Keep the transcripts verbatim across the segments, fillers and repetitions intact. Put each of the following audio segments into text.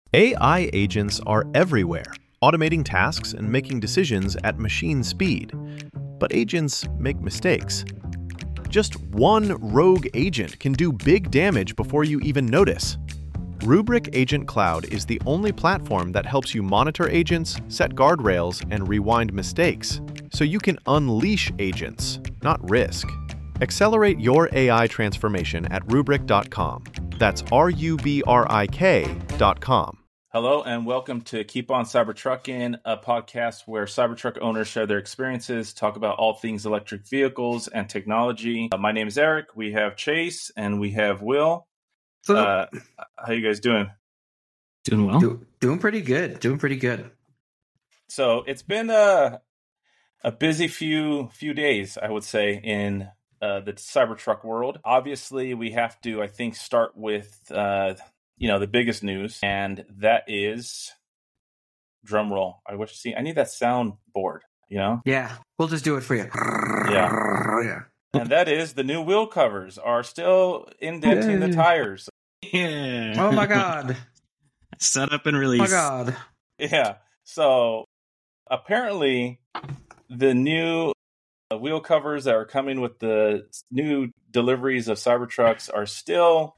A I agents are everywhere, automating tasks and making decisions at machine speed. But agents make mistakes. Just one rogue agent can do big damage before you even notice. Rubrik Agent Cloud is the only platform that helps you monitor agents, set guardrails, and rewind mistakes, so you can unleash agents, not risk. Accelerate your A I transformation at rubrik dot com. That's R U B R I K dot com. Hello and welcome to Keep On Cybertrucking, a podcast where Cybertruck owners share their experiences, talk about all things electric vehicles and technology. Uh, my name is Eric. We have Chase and we have Will. So, uh, how you guys doing? Doing well. do, doing pretty good. Doing pretty good. So it's been a a busy few few days, I would say, in uh, the Cybertruck world. Obviously, we have to, I think, start with uh, you know the biggest news, and that is drum roll. I wish see. I need that sound board. You know. Yeah, we'll just do it for you. Yeah. Yeah. And that is the new wheel covers are still indenting Yay. the tires. Yeah. Oh my god. Set up and Oh release. my god. Yeah. So apparently the new wheel covers that are coming with the new deliveries of Cybertrucks are still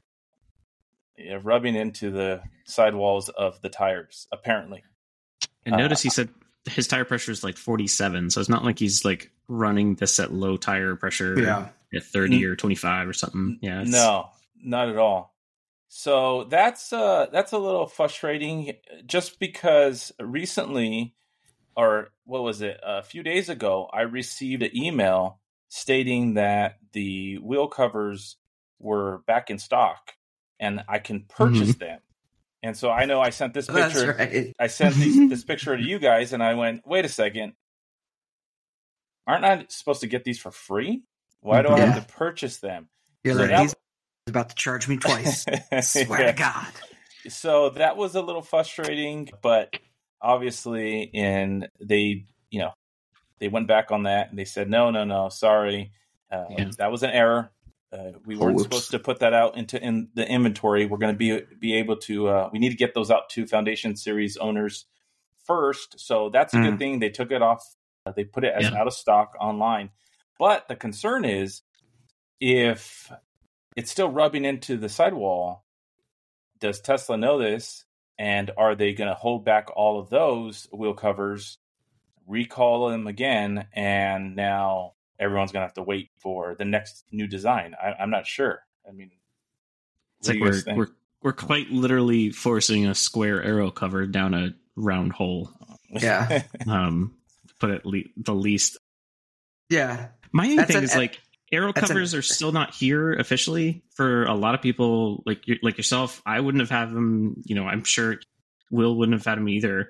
yeah, rubbing into the sidewalls of the tires, apparently. And notice Uh, he said his tire pressure is like forty-seven, so it's not like he's like running this at low tire pressure Yeah. at thirty or twenty-five or something. Yeah. It's, No, not at all. So that's uh that's a little frustrating just because recently, or what was it, a few days ago, I received an email stating that the wheel covers were back in stock and I can purchase them. And so I know I sent this That's picture. right. I sent these, this picture to you guys, and I went, "Wait a second, aren't I supposed to get these for free? Why do I Yeah. have to purchase them?" You're So like, that- he's about to charge me twice. Swear Yeah. to God. So that was a little frustrating, but obviously, in they, you know, they went back on that and they said, "No, no, no, sorry, uh, Yeah. that was an error. Uh, we weren't Whoops. supposed to put that out into in the inventory. We're going to be be able to. Uh, we need to get those out to Foundation Series owners first. So that's a Mm. good thing. They took it off. Uh, they put it as Yeah. out of stock online. But the concern is if it's still rubbing into the sidewall, does Tesla know this? And are they going to hold back all of those wheel covers, recall them again, and now everyone's going to have to wait for the next new design? I, I'm not sure. I mean, It's what like do you we're, guys think? we're we're quite literally forcing a square arrow cover down a round hole. Yeah. Um, to put it le- the least. Yeah. My main That's thing an- is like arrow that's an- covers are still not here officially for a lot of people. Like you, like yourself, I wouldn't have had them. You know, I'm sure Will wouldn't have had them either.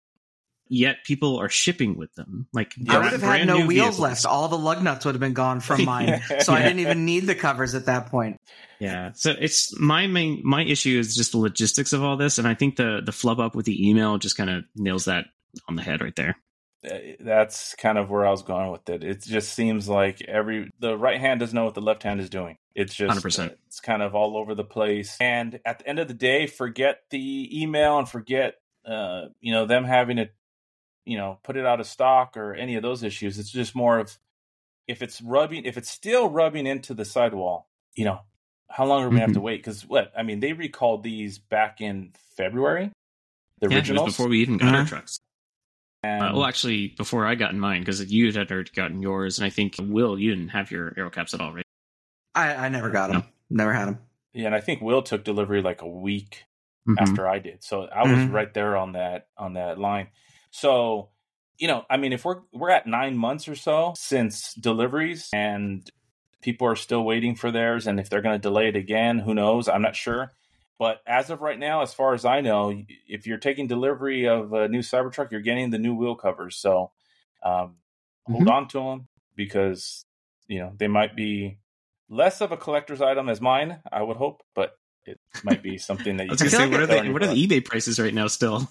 Yet people are shipping with them. Like Yeah. I bra- would have had brand no new wheels vehicles. left. All the lug nuts would have been gone from mine. So I Yeah. didn't even need the covers at that point. Yeah. So it's my main my issue is just the logistics of all this, and I think the the flub up with the email just kind of nails that on the head right there. That's kind of where I was going with it. It just seems like every the right hand doesn't know what the left hand is doing. It's just one hundred percent. It's kind of all over the place. And at the end of the day, forget the email and forget uh, you know them having to you know put it out of stock or any of those issues. It's just more of if it's rubbing, if it's still rubbing into the sidewall, you know, how long are we gonna have to wait? Because what I mean, they recalled these back in February, the Yeah, it was originals. before we even got our Mhm. trucks. And- Uh, well, actually, before I got in mine, because you had already gotten yours, and I think Will, you didn't have your arrow caps at all, right? I, I never got them. Never had them. yeah, and I think Will took delivery like a week Mhm. after I did. So I was Mhm. right there on that on that line. So, you know, I mean, if we're we're at nine months or so since deliveries, and people are still waiting for theirs, and if they're going to delay it again, who knows? I'm not sure. But as of right now, as far as I know, if you're taking delivery of a new Cybertruck, you're getting the new wheel covers. So um, hold Mhm. on to them because you know they might be less of a collector's item as mine. I would hope, but it might be something that I you was can gonna say, feel like what are throw in the your what are the eBay prices right now? Still,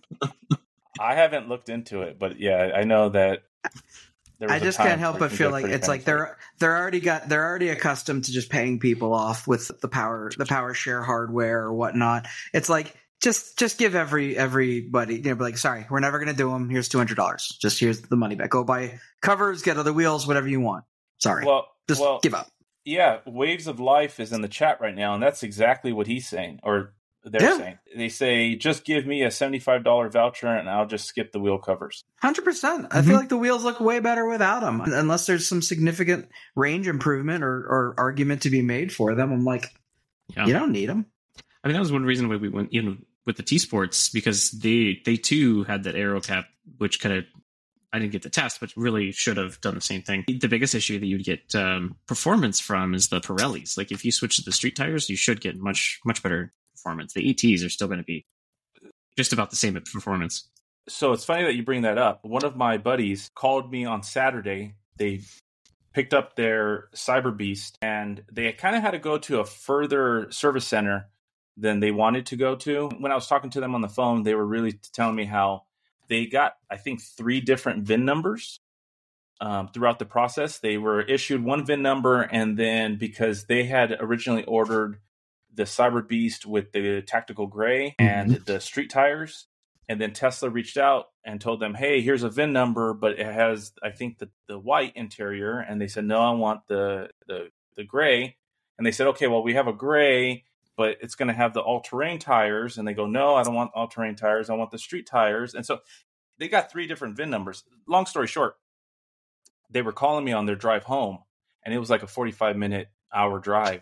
I haven't looked into it, but yeah, I know that. There was I a just time can't help where but you can feel get like pretty it's like pennies for they're they're already got they're already accustomed to just paying people off with the power the power share hardware or whatnot. It's like Just just give every everybody, you know, be like, sorry, we're never going to do them. Here's two hundred dollars. Just here's the money back. Go buy covers, get other wheels, whatever you want. Sorry. Well, just well, give up. Yeah, Waves of Life is in the chat right now, and that's exactly what he's saying, or they're Yeah. saying. They say, just give me a seventy-five dollars voucher, and I'll just skip the wheel covers. one hundred percent. I Mm-hmm. feel like the wheels look way better without them. Unless there's some significant range improvement or, or argument to be made for them. I'm like, Yeah. you don't need them. I mean, that was one reason why we went, you know, with the T Sports, because they they too had that aero cap, which kind of, I didn't get the test, but really should have done the same thing. The biggest issue that you'd get um, performance from is the Pirellis. Like if you switch to the street tires, you should get much much better performance. The A Ts are still going to be just about the same at performance. So it's funny that you bring that up. One of my buddies called me on Saturday. They picked up their Cyber Beast, and they kind of had to go to a further service center than they wanted to go to. When I was talking to them on the phone, they were really telling me how they got, I think, three different V I N numbers um, throughout the process. They were issued one V I N number, and then because they had originally ordered the Cyber Beast with the tactical gray and Mhm. the street tires, and then Tesla reached out and told them, hey, here's a V I N number, but it has, I think, the, the white interior. And they said, no, I want the, the, the gray. And they said, okay, well, we have a gray, but it's going to have the all-terrain tires. And they go, no, I don't want all-terrain tires. I want the street tires. And so they got three different V I N numbers. Long story short, they were calling me on their drive home, and it was like a forty-five minute hour drive.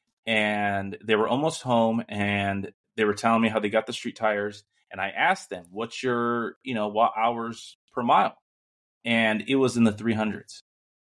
And they were almost home, and they were telling me how they got the street tires. And I asked them, what's your, you know, what hours per mile? And it was in the three hundreds.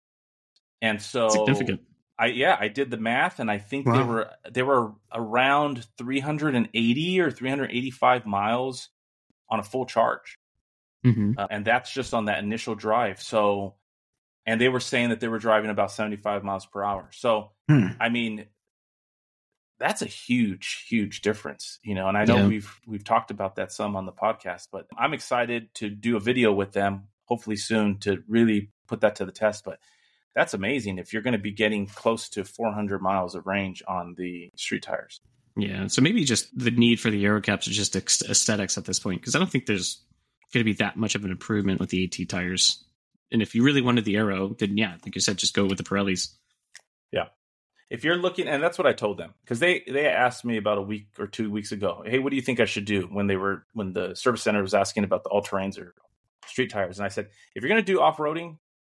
And so Significant. I, yeah, I did the math, and I think Wow. they were, they were around three hundred eighty or three hundred eighty-five miles on a full charge. Mm-hmm. Uh, and that's just on that initial drive. So, and they were saying that they were driving about seventy-five miles per hour. So, Hmm. I mean, that's a huge, huge difference, you know, and I know Yeah. we've, we've talked about that some on the podcast, but I'm excited to do a video with them, hopefully soon, to really put that to the test. But that's amazing if you're going to be getting close to four hundred miles of range on the street tires. Yeah. So maybe just the need for the aero caps is just ex- aesthetics at this point, because I don't think there's going to be that much of an improvement with the AT tires. And if you really wanted the aero, then yeah, like you said, just go with the Pirellis. Yeah. If you're looking, and that's what I told them, because they, they asked me about a week or two weeks ago, hey, what do you think I should do when they were, when the service center was asking about the all-terrains or street tires? And I said, if you're going to do off-roading,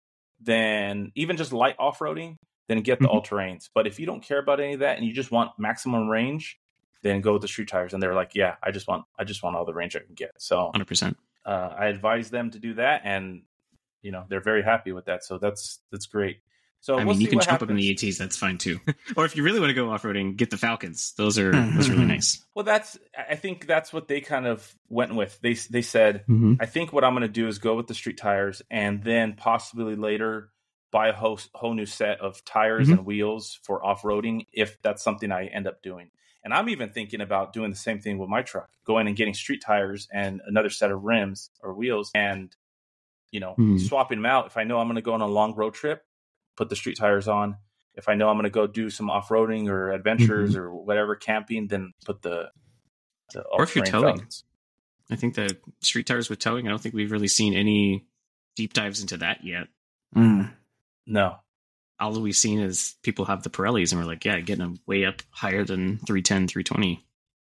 then even just light off-roading, then get the Mhm. all-terrains. But if you don't care about any of that and you just want maximum range, then go with the street tires. And they're like, yeah, I just want, I just want all the range I can get. So one hundred percent. uh, I advise them to do that, and you know, they're very happy with that. So that's, that's great. So I we'll mean, you see can what jump up in the happens. ATs. That's fine too. Or if you really want to go off roading, get the Falcons. Those are those are really nice. Well, that's, I think that's what they kind of went with. They, they said, Mm-hmm. I think what I'm going to do is go with the street tires, and then possibly later buy a whole, whole new set of tires Mhm. and wheels for off-roading, if that's something I end up doing. And I'm even thinking about doing the same thing with my truck, going and getting street tires and another set of rims or wheels, and, you know, Mhm. swapping them out. If I know I'm going to go on a long road trip, put the street tires on. If I know I'm going to go do some off-roading or adventures or whatever, camping, then put the, the Or if you're all-terrain towing. Falcons. I think the street tires with towing, I don't think we've really seen any deep dives into that yet. Mm. No. All we've seen is people have the Pirellis and we're like, yeah, getting them way up higher than three ten, three twenty.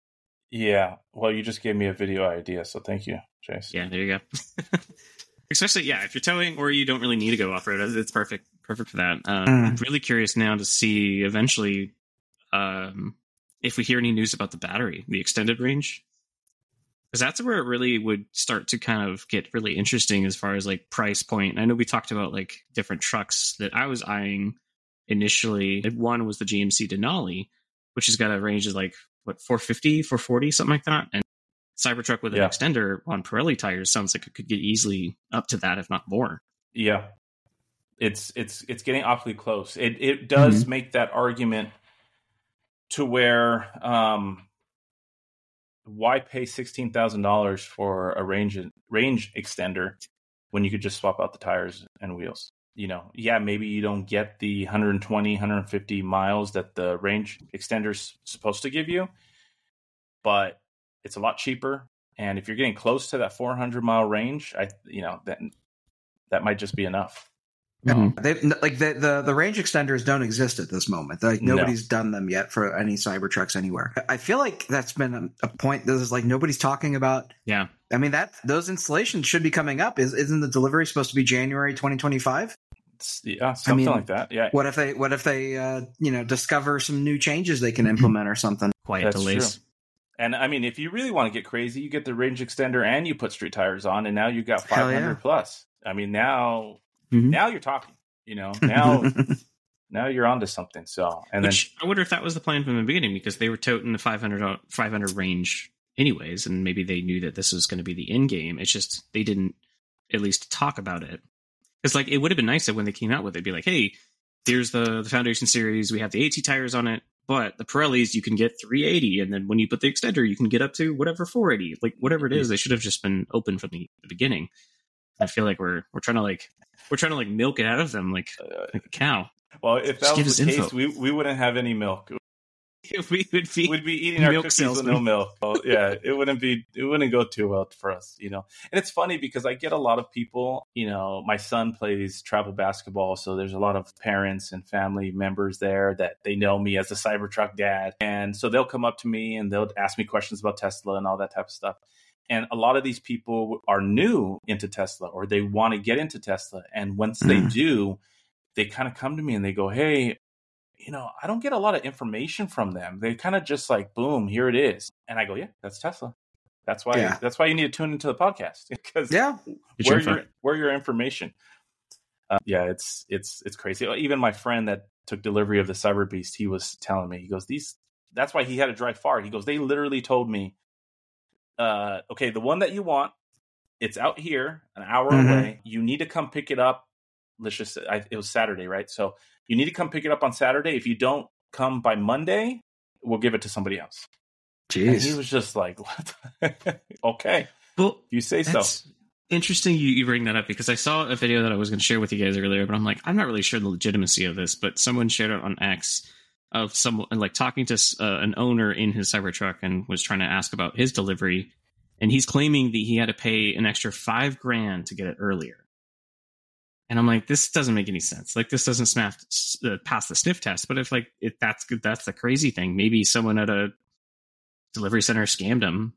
Yeah. Well, you just gave me a video idea, so thank you, Chase. Yeah, there you go. Especially, yeah, if you're towing or you don't really need to go off-road, it's perfect. Perfect for that. Um, Mm. I'm really curious now to see eventually um, if we hear any news about the battery, the extended range. Because that's where it really would start to kind of get really interesting as far as like price point. I know we talked about like different trucks that I was eyeing initially. One was the G M C Denali, which has got a range of like, what, four fifty, four forty, something like that. And Cybertruck with an Yeah. extender on Pirelli tires sounds like it could get easily up to that, if not more. Yeah. It's it's it's getting awfully close. It it does Mm-hmm. make that argument to where um, why pay sixteen thousand dollars for a range range extender when you could just swap out the tires and wheels? You know, yeah, maybe you don't get the one hundred twenty, one hundred fifty miles that the range extender's supposed to give you, but it's a lot cheaper. And if you're getting close to that four hundred mile range, I, you know, that that might just be enough. Mm-hmm. They like the, the the range extenders don't exist at this moment. Like nobody's no. done them yet for any Cybertrucks anywhere. I feel like that's been a, a point. This is like nobody's talking about. Yeah, I mean that those installations should be coming up. Is isn't the delivery supposed to be January twenty twenty-five? Yeah, something I mean, like that. Yeah. What if they what if they uh, you know discover some new changes they can implement or something? Quiet that's delays. True. And I mean, if you really want to get crazy, you get the range extender and you put street tires on, and now you got five hundred yeah. plus. I mean, now mm-hmm. now you're talking. You know, now now you're onto something. So, and Which, then I wonder if that was the plan from the beginning, because they were toting the five hundred, five hundred range anyways, and maybe they knew that this was going to be the end game. It's just they didn't at least talk about it. Because like it would have been nice if when they came out with it, it'd be like, hey, here's the, the Foundation series. We have the AT tires on it, but the Pirellis you can get three eighty, and then when you put the extender, you can get up to whatever four eighty. Like whatever it is, they should have just been open from the, the beginning. I feel like we're we're trying to like. We're trying to like milk it out of them like, like a cow. Well, if that Just was the case, info. we we wouldn't have any milk. we would be we'd be eating our cookies salesman. with no milk. Well, yeah, it wouldn't be it wouldn't go too well for us, you know. And it's funny because I get a lot of people, you know, my son plays travel basketball, so there's a lot of parents and family members there that they know me as the Cybertruck dad, and so they'll come up to me and they'll ask me questions about Tesla and all that type of stuff. And a lot of these people are new into Tesla, or they want to get into Tesla. And once mm. they do, they kind of come to me and they go, hey, you know, I don't get a lot of information from them. They kind of just like, boom, here it is. And I go, yeah, that's Tesla. That's why yeah. that's why you need to tune into the podcast, because yeah, where your where your information. Uh, yeah, it's it's it's crazy. Even my friend that took delivery of the Cyber Beast, he was telling me, he goes, these that's why he had to drive far. He goes, they literally told me, Uh, okay, the one that you want, it's out here, an hour mm-hmm. away. You need to come pick it up. Let's just say, I, it was Saturday, right? So you need to come pick it up on Saturday. If you don't come by Monday, we'll give it to somebody else. Jeez. And he was just like, what? Okay. Well, you say so. Interesting you, you bring that up, because I saw a video that I was going to share with you guys earlier, but I'm like, I'm not really sure the legitimacy of this, but someone shared it on X of someone like talking to uh, an owner in his Cybertruck and was trying to ask about his delivery. And he's claiming that he had to pay an extra five grand to get it earlier. And I'm like, this doesn't make any sense. Like, this doesn't smash, uh, pass the sniff test. But if like, if that's good, that's the crazy thing. Maybe someone at a delivery center scammed him,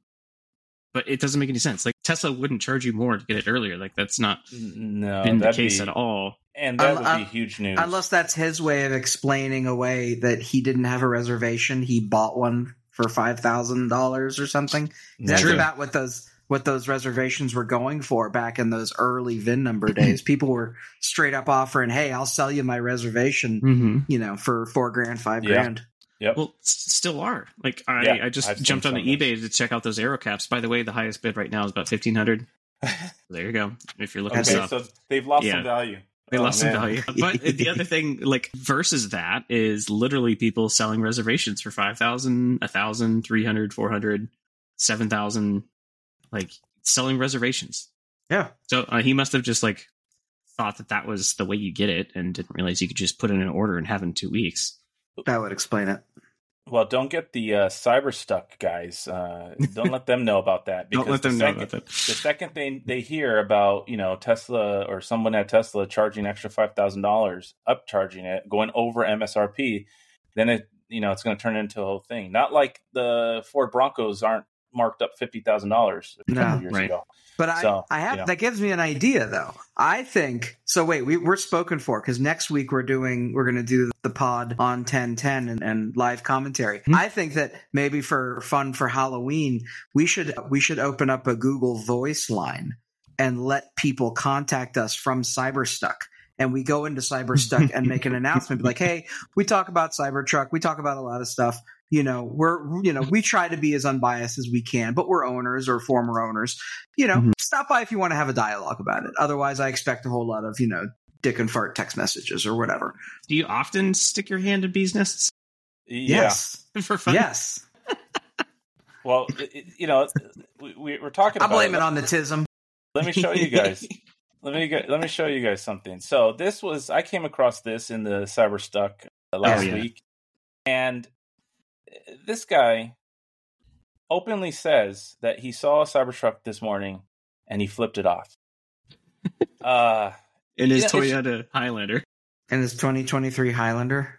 but it doesn't make any sense. Like, Tesla wouldn't charge you more to get it earlier. Like, that's not no, been the case be, at all. And that um, would be huge news. Unless that's his way of explaining away that he didn't have a reservation. He bought one for five thousand dollars or something. That's True. about what those what those reservations were going for back in those early V I N number days. People were straight up offering, hey, I'll sell you my reservation, mm-hmm. you know, for four grand, five yeah. grand. Yep. Well, s- still are. Like, I, yeah, I just I've jumped on the eBay to check out those aero caps. By the way, the highest bid right now is about fifteen hundred dollars. There you go. If you're looking okay, stuff. So they've lost yeah. some value. They oh, lost man. some value. But the other thing, like, versus that is literally people selling reservations for five thousand, one thousand, three hundred, four hundred, seven thousand, like, selling reservations. Yeah. So uh, he must have just, like, thought that that was the way you get it and didn't realize you could just put in an order and have it in two weeks. That would explain it. Well, don't get the uh, Cyberstuck guys. Uh, don't let them know about that. Because don't let them the second, know about that. The second they they hear about, you know, Tesla or someone at Tesla charging extra five thousand dollars, upcharging it, going over M S R P, then it you know it's going to turn into a whole thing. Not like the Ford Broncos aren't marked up fifty thousand dollars a couple no, years right. ago. But I, so, I have you know. that gives me an idea though. I think so. Wait, we, we're spoken for because next week we're doing we're going to do the pod on ten ten and, and live commentary. Mm-hmm. I think that maybe for fun for Halloween we should we should open up a Google Voice line and let people contact us from Cyberstuck. And we go into Cyberstuck and make an announcement, be like, "Hey, we talk about Cybertruck. We talk about a lot of stuff. You know, we're you know we try to be as unbiased as we can, but we're owners or former owners. You know, mm-hmm. stop by if you want to have a dialogue about it. Otherwise, I expect a whole lot of you know dick and fart text messages or whatever." Do you often stick your hand in bees nests? Yeah. Yes, for fun. Yes. Well, it, you know, we, we're talking. I about blame it. it on the tism. Let me show you guys. Let me get, let me show you guys something. So this was I came across this in the Cyberstuck last oh, yeah. week, and this guy openly says that he saw a Cybertruck this morning and he flipped it off. uh, In his yeah, Toyota Highlander. In his twenty twenty-three Highlander.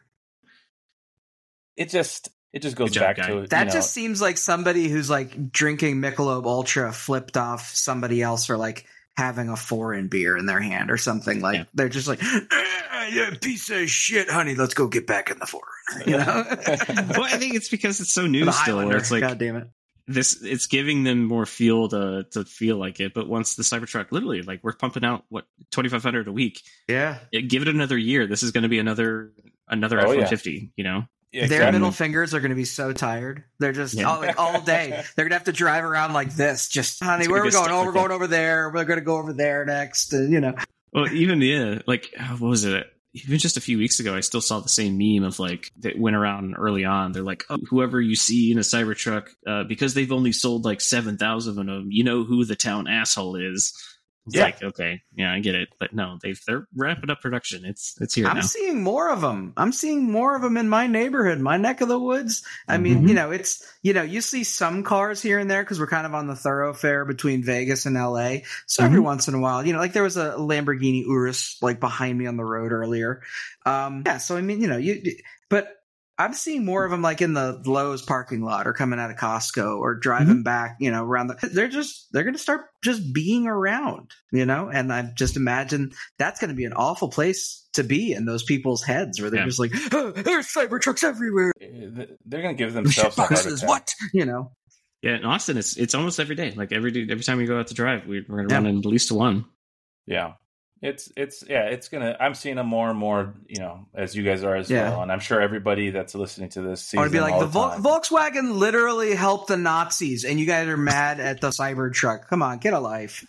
It just it just goes Good job, back guy. to That you know, just seems like somebody who's like drinking Michelob Ultra flipped off somebody else, or like having a foreign beer in their hand or something. Like Yeah. they're just like, ah, yeah, piece of shit, honey. Let's go get back in the foreigner. You know, Well, I think it's because it's so new the still. Where Highlander. it's like God damn it. this, it's giving them more fuel to to feel like it. But once the Cybertruck, literally, like we're pumping out what twenty-five hundred a week. Yeah, It, give it another year. This is going to be another another Oh, F yeah. one fifty. You know. yeah, their exactly. middle fingers are going to be so tired. They're just Yeah. all, like all day. They're going to have to drive around like this. Just, honey, It's where are gonna we get going? stuck Oh, like we're that. going over there. We're going to go over there next. And, you know, Well, even yeah, like uh, what was it? Even just a few weeks ago, I still saw the same meme of like that went around early on. They're like, oh, whoever you see in a Cybertruck, uh, because they've only sold like seven thousand of them, you know who the town asshole is. It's Yeah. like, okay, yeah, I get it, but no, they've they're wrapping up production. It's it's here I'm now. seeing more of them. I'm seeing more of them in my neighborhood, my neck of the woods. I mean, Mhm. you know, it's, you know, you see some cars here and there because we're kind of on the thoroughfare between Vegas and L A. So every Mhm. once in a while, you know, like there was a Lamborghini Urus like behind me on the road earlier. Um, yeah. So, I mean, you know, you, but I'm seeing more of them like in the Lowe's parking lot or coming out of Costco or driving back, you know, around the, they're just, they're going to start just being around, you know, and I just imagine that's going to be an awful place to be in those people's heads where they're Yeah. just like, oh, there's Cybertrucks everywhere. They're going to give Shit themselves a heart boxes, attack. what? You know, Yeah, in Austin, it's it's almost every day. Like every day, every time we go out to drive, we, we're gonna Yeah. run into at least one. Yeah. It's it's yeah, it's gonna I'm seeing them more and more, you know, as you guys are as Yeah. well. And I'm sure everybody that's listening to this sees I want to be them like, all the the Vol- time. Volkswagen literally helped the Nazis and you guys are mad at the Cybertruck. Come on, get a life.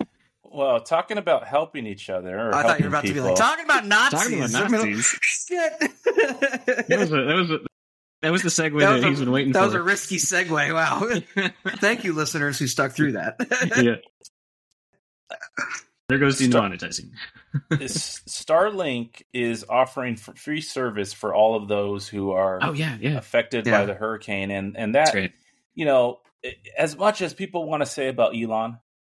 Well, talking about helping each other or I thought you were about helping to be like, people- talking about Nazis. Talking about I mean, Nazis. shit. That was a, that was a, that was the segue That that, was a- he's been waiting that for. was a risky segue. Wow. Thank you, listeners who stuck through that. Yeah. There goes Stop. demonetizing. This- Starlink is offering f- free service for all of those who are Oh yeah, yeah. affected Yeah. by the hurricane, and and That's that great. you know, as much as people want to say about Elon,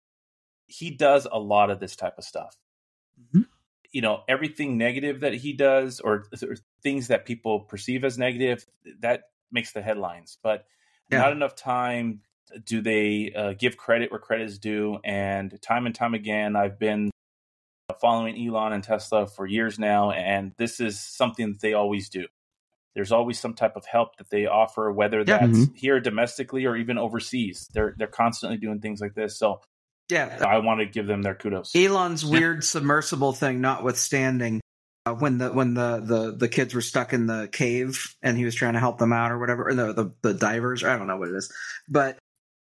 he does a lot of this type of stuff. Mhm. You know, everything negative that he does, or, or things that people perceive as negative, that makes the headlines. But Yeah. not enough time do they uh, give credit where credit is due. And time and time again, I've been following Elon and Tesla for years now, and this is something that they always do. There's always some type of help that they offer, whether Yeah. that's Mhm. here domestically or even overseas. They're they're constantly doing things like this. So Yeah. I want to give them their kudos. Elon's weird submersible thing notwithstanding, uh, when the when the, the the kids were stuck in the cave and he was trying to help them out or whatever, or the the, the divers, or I don't know what it is, but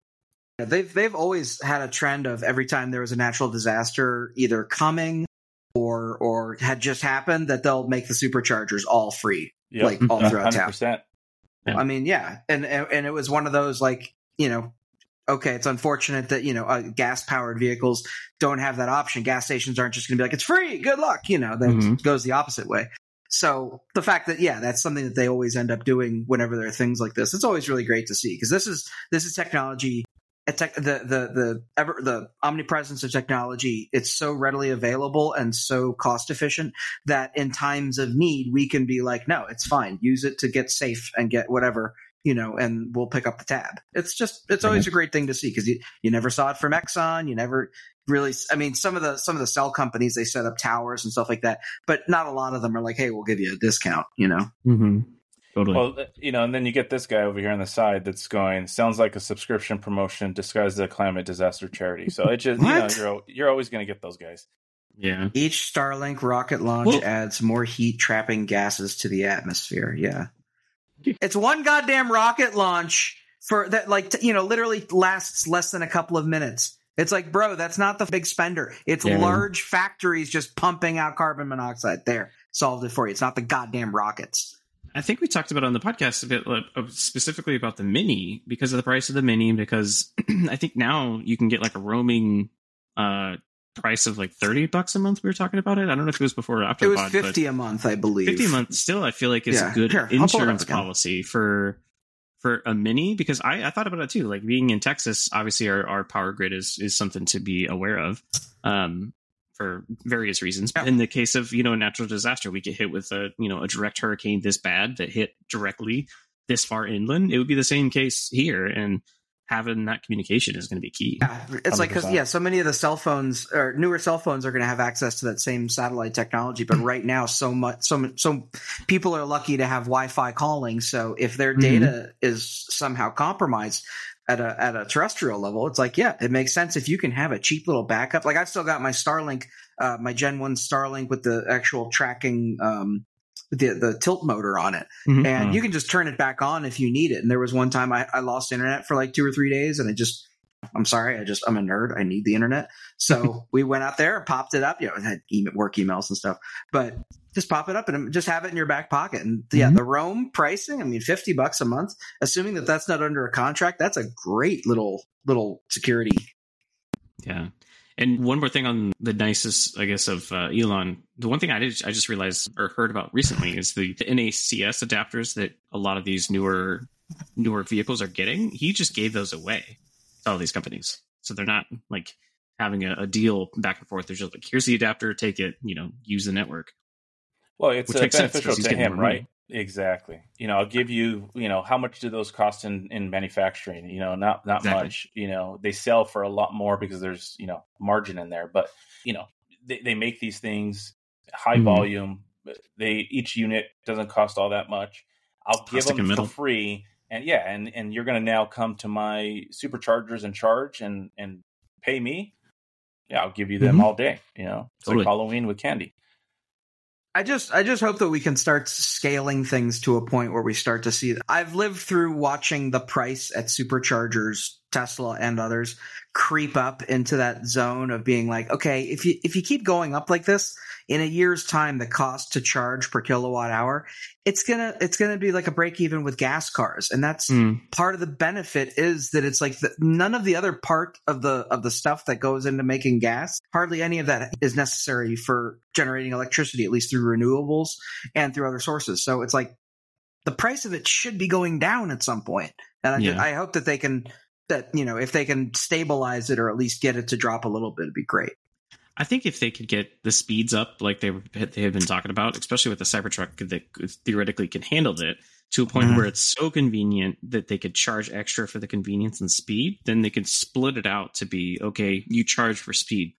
they've they've always had a trend of every time there was a natural disaster either coming or or had just happened, that they'll make the superchargers all free, Yep. like all throughout one hundred town. percent. Yeah. I mean, yeah, and, and and it was one of those like, you know, okay, it's unfortunate that, you know, uh, gas powered vehicles don't have that option. Gas stations aren't just going to be like, it's free, good luck, you know. That Mhm. goes the opposite way. So the fact that, yeah, that's something that they always end up doing whenever there are things like this, it's always really great to see, because this is this is technology. a Tech, the the the ever the omnipresence of technology, it's so readily available and so cost efficient that in times of need we can be like, no, it's fine, use it to get safe and get whatever, you know, and we'll pick up the tab. It's just it's always a great thing to see, because you you never saw it from Exxon, you never really. I mean, some of the some of the cell companies, they set up towers and stuff like that, but not a lot of them are like, hey, we'll give you a discount, you know. Mm-hmm. Totally. Well, you know, and then you get this guy over here on the side that's going, sounds like a subscription promotion disguised as a climate disaster charity. So it just, you know, What? you're you're always going to get those guys. yeah. Each Starlink rocket launch Well- adds more heat trapping gases to the atmosphere. Yeah. It's one goddamn rocket launch for that, like, t- you know, literally lasts less than a couple of minutes. It's like, bro, that's not the big spender. It's Yeah. large factories just pumping out carbon monoxide. There, solved it for you. It's not the goddamn rockets. I think we talked about on the podcast a bit like, uh, specifically about the Mini because of the price of the Mini. Because I think now you can get like a roaming uh, price of like thirty bucks a month. We were talking about it. I don't know if it was before or after. It the was pod, fifty a month, I believe. Fifty a month still, I feel like is Yeah. a good Here, I'll pull it up insurance again. policy for for a mini, because I, I thought about it too. Like being in Texas, obviously our, our power grid is is something to be aware of. Um, for various reasons. Yeah. In the case of, you know, a natural disaster, we get hit with a, you know, a direct hurricane this bad that hit directly this far inland. It would be the same case here. And having that communication is going to be key. Yeah, it's like, because, yeah, so many of the cell phones or newer cell phones are going to have access to that same satellite technology. But right now, so much, so, so people are lucky to have Wi-Fi calling. So if their data mm-hmm. is somehow compromised, At a at a terrestrial level, it's like, yeah, it makes sense if you can have a cheap little backup. Like I've still got my Starlink, uh, my Gen one Starlink with the actual tracking, um, the the tilt motor on it, mm-hmm. and you can just turn it back on if you need it. And there was one time I, I lost internet for like two or three days, and I just, I'm sorry, I just I'm a nerd. I need the internet, so we went out there, popped it up. You know, it had email, work emails and stuff, but just pop it up and just have it in your back pocket. And yeah, mm-hmm. the Roam pricing, I mean, fifty bucks a month, assuming that that's not under a contract, that's a great little, little security. Yeah. And one more thing on the nicest, I guess, of uh, Elon, the one thing I did, I just realized or heard about recently is the, the N A C S adapters that a lot of these newer, newer vehicles are getting. He just gave those away to all these companies. So they're not like having a, a deal back and forth. They're just like, here's the adapter, take it, you know, use the network. Well, it's uh, beneficial to him, right? Exactly. You know, I'll give you, you know, how much do those cost in, in manufacturing? You know, not not exactly. much. You know, they sell for a lot more because there's, you know, margin in there. But, you know, they, they make these things high mm-hmm. volume. They each unit doesn't cost all that much. I'll Plastic give them for free. And yeah, and, and you're going to now come to my superchargers and charge and, and pay me. Yeah, I'll give you them mm-hmm. all day. You know, it's totally. Like Halloween with candy. I just I just hope that we can start scaling things to a point where we start to see that. I've lived through watching the price at superchargers, Tesla and others, creep up into that zone of being like, okay, if you if you keep going up like this, in a year's time, the cost to charge per kilowatt hour, it's gonna it's gonna be like a break even with gas cars, and that's mm. part of the benefit is that it's like the, none of the other part of the of the stuff that goes into making gas, hardly any of that is necessary for generating electricity, at least through renewables and through other sources. So it's like the price of it should be going down at some point, and I, yeah. I hope that they can that you know if they can stabilize it or at least get it to drop a little bit, it'd be great. I think if they could get the speeds up like they they have been talking about, especially with the Cybertruck that theoretically can handle it to a point mm-hmm. where it's so convenient that they could charge extra for the convenience and speed, then they could split it out to be, okay, you charge for speed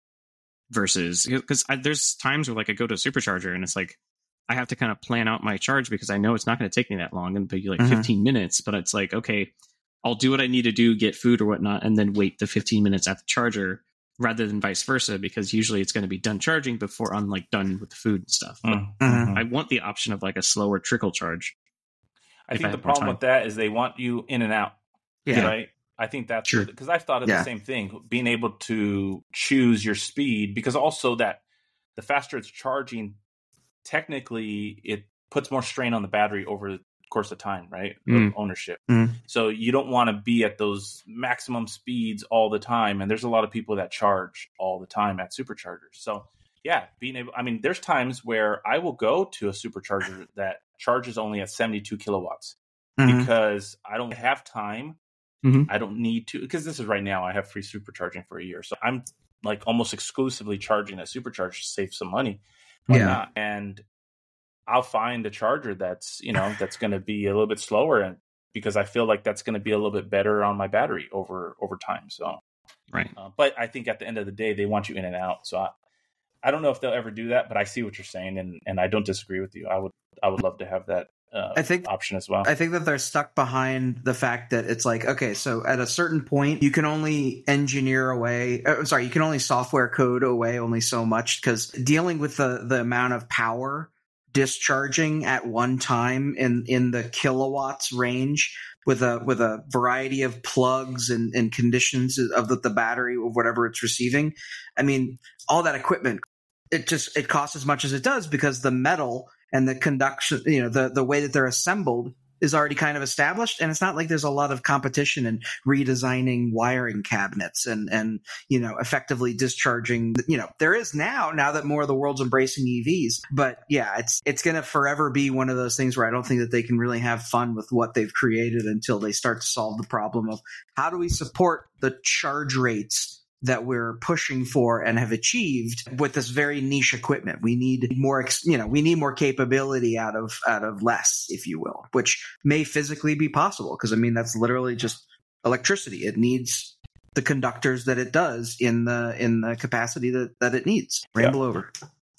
versus, because there's times where like I go to a supercharger and it's like, I have to kind of plan out my charge because I know it's not going to take me that long and be like mm-hmm. fifteen minutes, but it's like, okay, I'll do what I need to do, get food or whatnot, and then wait the fifteen minutes at the charger, rather than vice versa, because usually it's going to be done charging before I'm like done with the food and stuff. But mm-hmm. I want the option of like a slower trickle charge. I think I the problem with that is they want you in and out. Yeah. Right. I think that's true. Because I've thought of yeah. the same thing, being able to choose your speed, because also that the faster it's charging, technically it puts more strain on the battery over course of time, right? Mm. Of ownership. Mm. So you don't want to be at those maximum speeds all the time. And there's a lot of people that charge all the time at superchargers. So yeah, being able, I mean, there's times where I will go to a supercharger that charges only at seventy-two kilowatts mm-hmm. because I don't have time. Mm-hmm. I don't need to, because this is right now, I have free supercharging for a year. So I'm like almost exclusively charging at supercharger to save some money. Yeah. Not? And I'll find a charger that's, you know, that's going to be a little bit slower, and because I feel like that's going to be a little bit better on my battery over, over time. So, right. Uh, but I think at the end of the day, they want you in and out. So I, I don't know if they'll ever do that, but I see what you're saying. And, and I don't disagree with you. I would, I would love to have that uh, I think, option as well. I think that they're stuck behind the fact that it's like, okay, so at a certain point, you can only engineer away, uh, sorry, you can only software code away only so much, because dealing with the, the amount of power discharging at one time in, in the kilowatts range with a with a variety of plugs and, and conditions of the, the battery of whatever it's receiving. I mean, all that equipment, it just it costs as much as it does because the metal and the conduction, you know, the, the way that they're assembled is already kind of established, and it's not like there's a lot of competition in redesigning wiring cabinets and and you know effectively discharging. You know, there is now now that more of the world's embracing E Vs, but yeah, it's it's going to forever be one of those things where I don't think that they can really have fun with what they've created until they start to solve the problem of how do we support the charge rates that we're pushing for and have achieved with this very niche equipment. We need more, you know, we need more capability out of out of less, if you will, which may physically be possible because I mean that's literally just electricity. It needs the conductors that it does in the in the capacity that, that it needs. Ramble yeah. over.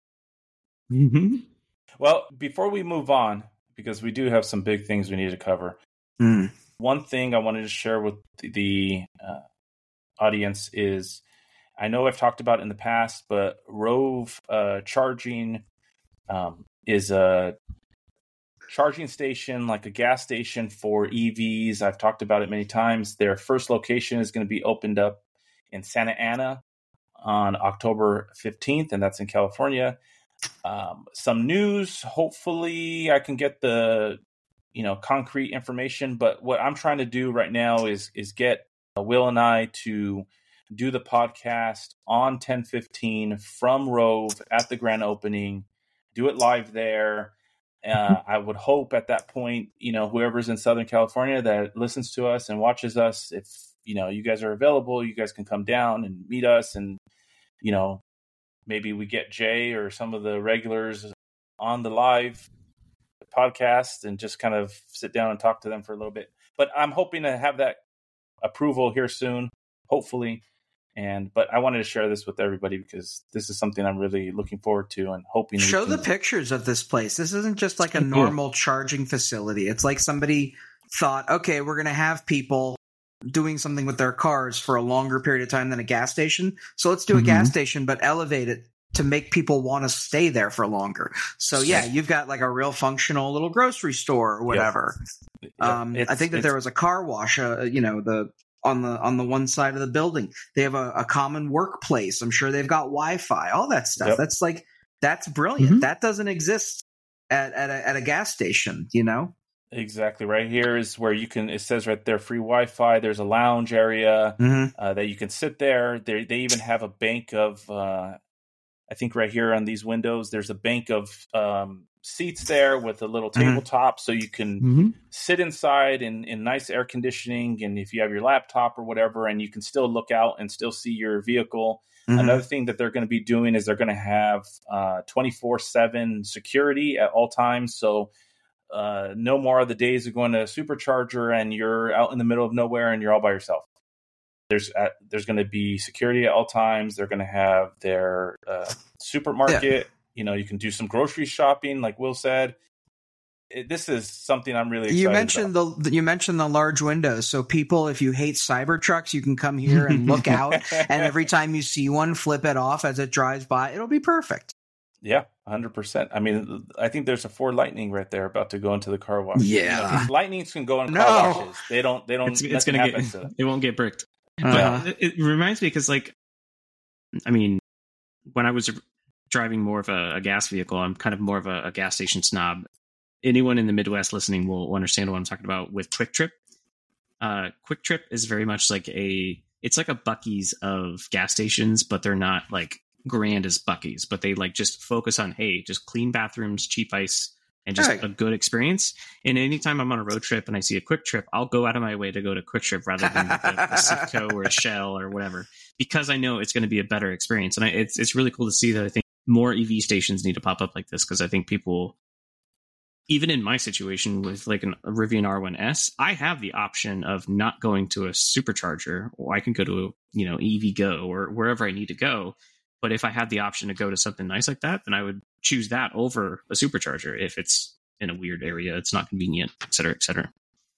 Mm-hmm. Well, before we move on, because we do have some big things we need to cover. Mm. One thing I wanted to share with the uh, audience is, I know I've talked about it in the past, but Rove uh, Charging um, is a charging station, like a gas station for E Vs. I've talked about it many times. Their first location is going to be opened up in Santa Ana on October fifteenth, and that's in California. Um, some news, hopefully I can get the you know, concrete information. But what I'm trying to do right now is is get uh, Will and I to do the podcast on ten fifteen from Rove at the grand opening, do it live there. Uh, I would hope at that point, you know, whoever's in Southern California that listens to us and watches us, if, you know, you guys are available, you guys can come down and meet us. And, you know, maybe we get Jay or some of the regulars on the live podcast and just kind of sit down and talk to them for a little bit. But I'm hoping to have that approval here soon, hopefully. And but I wanted to share this with everybody because this is something I'm really looking forward to and hoping. Show can... the pictures of this place. This isn't just like a normal charging facility. It's like somebody thought, okay, we're going to have people doing something with their cars for a longer period of time than a gas station. So let's do a mm-hmm. gas station, but elevate it to make people want to stay there for longer. So yeah, you've got like a real functional little grocery store or whatever. Yep. Yep. Um, I think that there was a car wash, uh, you know, the on the on the one side of the building. They have a, a common workplace. I'm sure they've got Wi-Fi, all that stuff. Yep. That's like that's brilliant. Mm-hmm. That doesn't exist at at a, at a gas station, you know. Exactly. Right here is where you can, it says right there, free Wi-Fi. There's a lounge area mm-hmm. uh, that you can sit there. They they even have a bank of, uh, I think right here on these windows, there's a bank of um, seats there with a little tabletop. Mm-hmm. So you can mm-hmm. sit inside in, in nice air conditioning. And if you have your laptop or whatever, and you can still look out and still see your vehicle. Mm-hmm. Another thing that they're going to be doing is they're going to have uh, twenty-four seven security at all times. So Uh, no more of the days of going to a supercharger and you're out in the middle of nowhere and you're all by yourself. There's uh, there's going to be security at all times. They're going to have their uh, supermarket. Yeah. You know, you can do some grocery shopping, like Will said. It, this is something I'm really excited you mentioned about. the you mentioned the large windows. So people, if you hate Cybertrucks, you can come here and look out. And every time you see one, flip it off as it drives by. It'll be perfect. Yeah, one hundred percent. I mean, I think there's a Ford Lightning right there about to go into the car wash. Yeah. You know, Lightnings can go in car no. washes. They don't, they don't, it's, it's going to get, to it won't get bricked. Uh-huh. But it, it reminds me because, like, I mean, when I was driving more of a, a gas vehicle, I'm kind of more of a, a gas station snob. Anyone in the Midwest listening will understand what I'm talking about with Quick Trip. Uh, Quick Trip is very much like a, it's like a Buc-ee's of gas stations, but they're not like grand as Buc-ee's, but they like just focus on, hey, just clean bathrooms, cheap ice, and just right. a good experience. And anytime I'm on a road trip and I see a Quick Trip, I'll go out of my way to go to Quick Trip rather than a, a Citgo or a Shell or whatever, because I know it's going to be a better experience. And I, it's it's really cool to see that I think more E V stations need to pop up like this, because I think people, even in my situation with like an, a Rivian R one S, I have the option of not going to a supercharger, or I can go to a, you know, E V Go or wherever I need to go. But if I had the option to go to something nice like that, then I would choose that over a supercharger. If it's in a weird area, it's not convenient, et cetera, et cetera.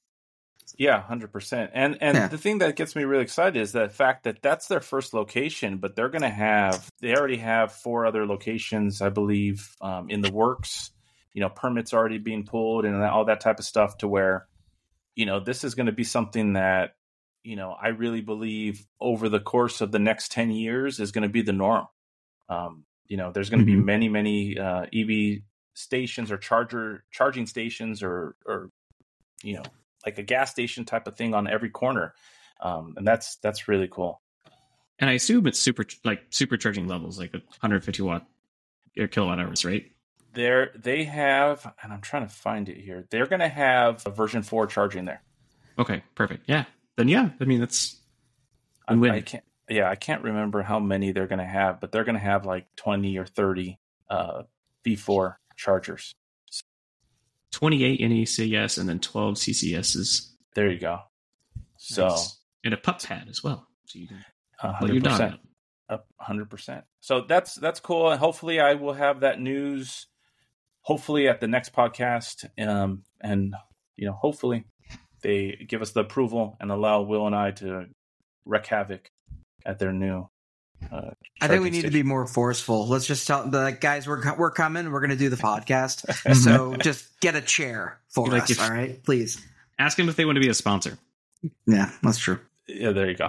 Yeah, one hundred percent. And and yeah. the thing that gets me really excited is the fact that that's their first location, but they're going to have, they already have four other locations, I believe, um, in the works. You know, permits already being pulled and all that type of stuff, to where, you know, this is going to be something that, you know, I really believe over the course of the next ten years is going to be the norm. Um, you know, there's going to mm-hmm. be many, many uh, E V stations or charger charging stations or, or, you know, like a gas station type of thing on every corner. Um, and that's, that's really cool. And I assume it's super, like supercharging levels, like one hundred fifty watt or kilowatt hours, right? There, they have, and I'm trying to find it here. They're going to have a version four charging there. Okay, perfect. Yeah. Then yeah, I mean, that's, I, I can't, yeah, I can't remember how many they're going to have, but they're going to have like twenty or thirty uh, V four chargers. twenty-eight N E C S and then twelve C C Ss. There you go. So nice. And a pup pad as well. So you can one hundred percent. Up one hundred percent. So that's that's cool. And hopefully I will have that news hopefully at the next podcast. Um, and, you know, hopefully they give us the approval and allow Will and I to wreak havoc at their new uh, I think we need station. to be more forceful. Let's just tell the like, guys we're we're coming. We're going to do the podcast. So just get a chair for like us. if, all right, please. Ask them if they want to be a sponsor. Yeah, that's true. Yeah, there you go.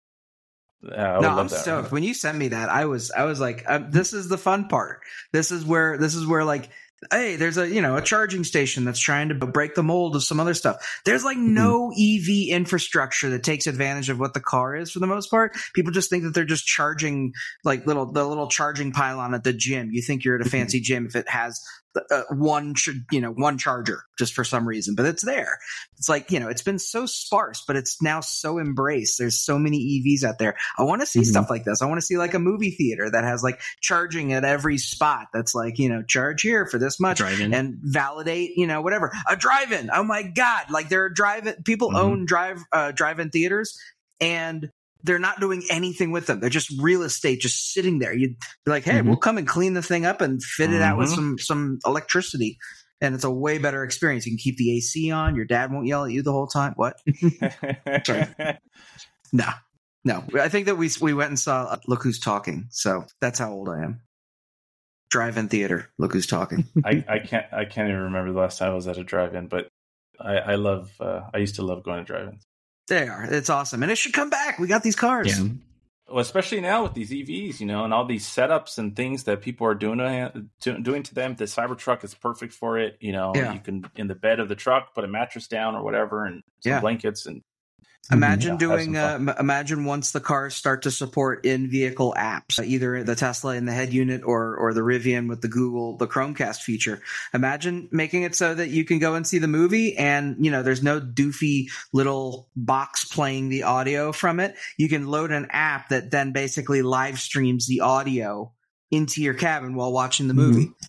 Yeah, no, I'm stoked. Right? When you sent me that, I was I was like, uh, this is the fun part. This is where this is where like. Hey, there's a, you know, a charging station that's trying to break the mold of some other stuff. There's like no E V infrastructure that takes advantage of what the car is for the most part. People just think that they're just charging like little, the little charging pylon at the gym. You think you're at a fancy gym if it has uh, one, you know, one charger just for some reason, but it's there. It's like, you know, it's been so sparse, but it's now so embraced. There's so many E Vs out there. I want to see mm-hmm. stuff like this. I want to see like a movie theater that has like charging at every spot. That's like, you know, charge here for this much drive-in. And validate, you know, whatever. A drive-in. Oh my God. Like there are drive-in, people mm-hmm. own drive, uh, drive-in theaters and they're not doing anything with them. They're just real estate, just sitting there. You'd be like, hey, mm-hmm. we'll come and clean the thing up and fit it mm-hmm. out with some, some electricity. And it's a way better experience. You can keep the A C on. Your dad won't yell at you the whole time. What? Sorry. No, no. I think that we, we went and saw Look Who's Talking. So that's how old I am. Drive-in theater. Look Who's Talking. I, I can't, I can't even remember the last time I was at a drive-in, but I, I love, uh, I used to love going to drive-ins. They are. It's awesome. And it should come back. We got these cars. Yeah. Well, especially now with these E Vs, you know, and all these setups and things that people are doing to, doing to them. The Cybertruck is perfect for it. You know, yeah. you can, in the bed of the truck, put a mattress down or whatever and some yeah. blankets and Imagine yeah, doing, uh, imagine once the cars start to support in-vehicle apps, either the Tesla in the head unit or or the Rivian with the Google, the Chromecast feature. Imagine making it so that you can go and see the movie and, you know, there's no doofy little box playing the audio from it. You can load an app that then basically live streams the audio into your cabin while watching the movie. Mm-hmm.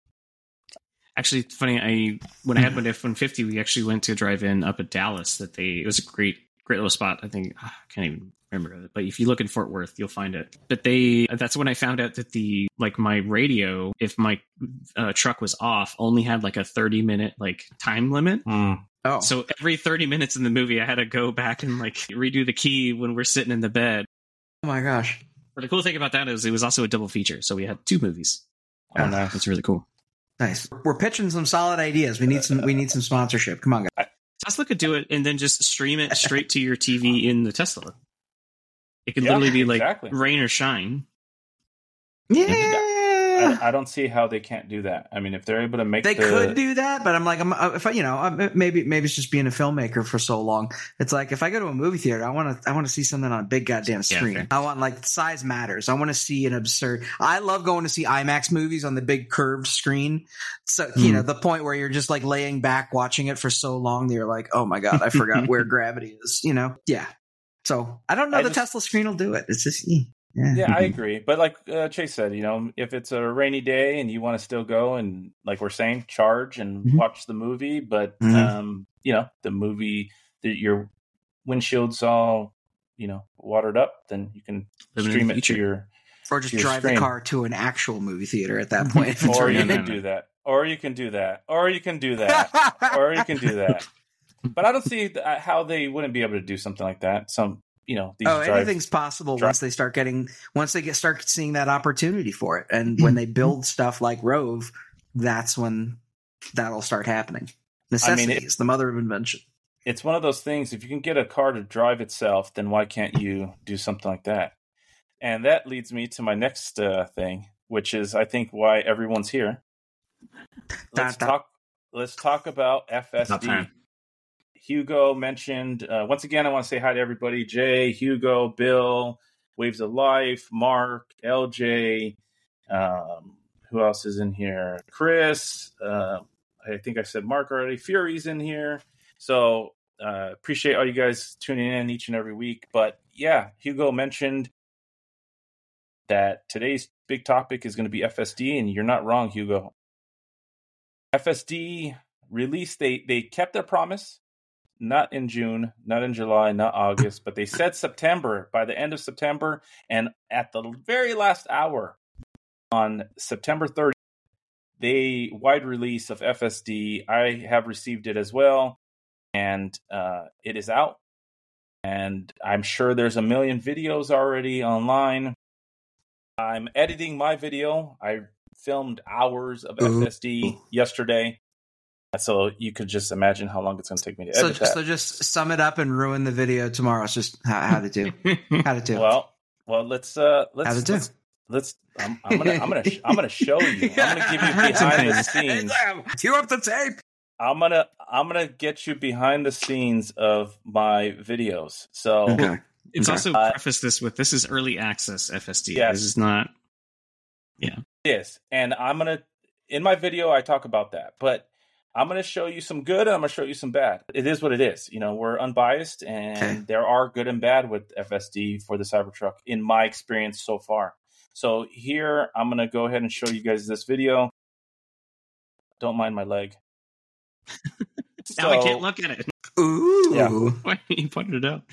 Actually, it's funny. I when I had my F one fifty, we actually went to a drive-in up at Dallas. That they it was a great. Great little spot. I think I can't even remember it, but if you look in Fort Worth, you'll find it. But they that's when I found out that the like my radio, if my uh, truck was off, only had like a thirty minute like time limit. Mm. Oh, so every thirty minutes in the movie, I had to go back and like redo the key when we're sitting in the bed. Oh my gosh! But the cool thing about that is it was also a double feature, so we had two movies. Oh, nice. That's really cool. Nice. We're pitching some solid ideas. We need some. We need some sponsorship. Come on, guys. Tesla could do it and then just stream it straight to your T V in the Tesla. It could yeah, literally be like exactly. rain or shine. Yeah. I, I don't see how they can't do that. I mean, if they're able to make they the... could do that, but I'm like, I'm, if I, you know, maybe maybe it's just being a filmmaker for so long. It's like if I go to a movie theater, I want to I want to see something on a big goddamn screen. Yeah, I want like size matters. I want to see an absurd. I love going to see IMAX movies on the big curved screen. So mm. you know, the point where you're just like laying back watching it for so long that you're like, oh my god, I forgot where gravity is. You know, yeah. So I don't know. I the just... Tesla screen will do it. It's just. Yeah. Yeah. yeah, I agree. But like uh, Chase said, you know, if it's a rainy day and you want to still go and, like we're saying, charge and mm-hmm. watch the movie, but, mm-hmm. um, you know, the movie, the, your windshield's all, you know, watered up, then you can Living stream it to your Or just your drive screen. the car to an actual movie theater at that point. If it's or you can do that. Or you can do that. Or you can do that. Or you can do that. But I don't see how they wouldn't be able to do something like that. Some... You know, these oh, drive, anything's possible drive. once they start getting, once they get start seeing that opportunity for it, and when they build stuff like Rove, that's when that'll start happening. Necessity I mean, it, is the mother of invention. It's one of those things. If you can get a car to drive itself, then why can't you do something like that? And that leads me to my next uh, thing, which is, I think, why everyone's here. Let's talk. Let's talk about F S D. Hugo mentioned, uh, once again, I want to say hi to everybody. Jay, Hugo, Bill, Waves of Life, Mark, L J, um, who else is in here? Chris, uh, I think I said Mark already. Fury's in here. So uh, appreciate all you guys tuning in each and every week. But yeah, Hugo mentioned that today's big topic is going to be F S D, and you're not wrong, Hugo. F S D released, they, they kept their promise, not in June, not in July, not August, but they said September, by the end of September, and at the very last hour on September thirtieth, they wide release of F S D. I have received it as well, and uh, it is out. And I'm sure there's a million videos already online. I'm editing my video. I filmed hours of Ooh. F S D yesterday, so you could just imagine how long it's going to take me to so, edit that. So just sum it up and ruin the video tomorrow. It's just how, how to do, how to do. Well, well, let's uh, let's how to do. let's. Let's. I'm, I'm gonna. I'm gonna. I'm gonna show you. I'm gonna give you behind the scenes. Cue up the tape. I'm gonna. I'm gonna get you behind the scenes of my videos. So okay. It's okay. also uh, preface this with this is early access F S D. Yes. This is not. Yeah. It is, and I'm gonna. In my video, I talk about that, but I'm gonna show you some good, and I'm gonna show you some bad. It is what it is. You know, we're unbiased, and okay. there are good and bad with F S D for the Cybertruck in my experience so far. So here, I'm going to go ahead and show you guys this video. Don't mind my leg. Now so, I can't look at it. Ooh. Yeah. Why didn't you point it out?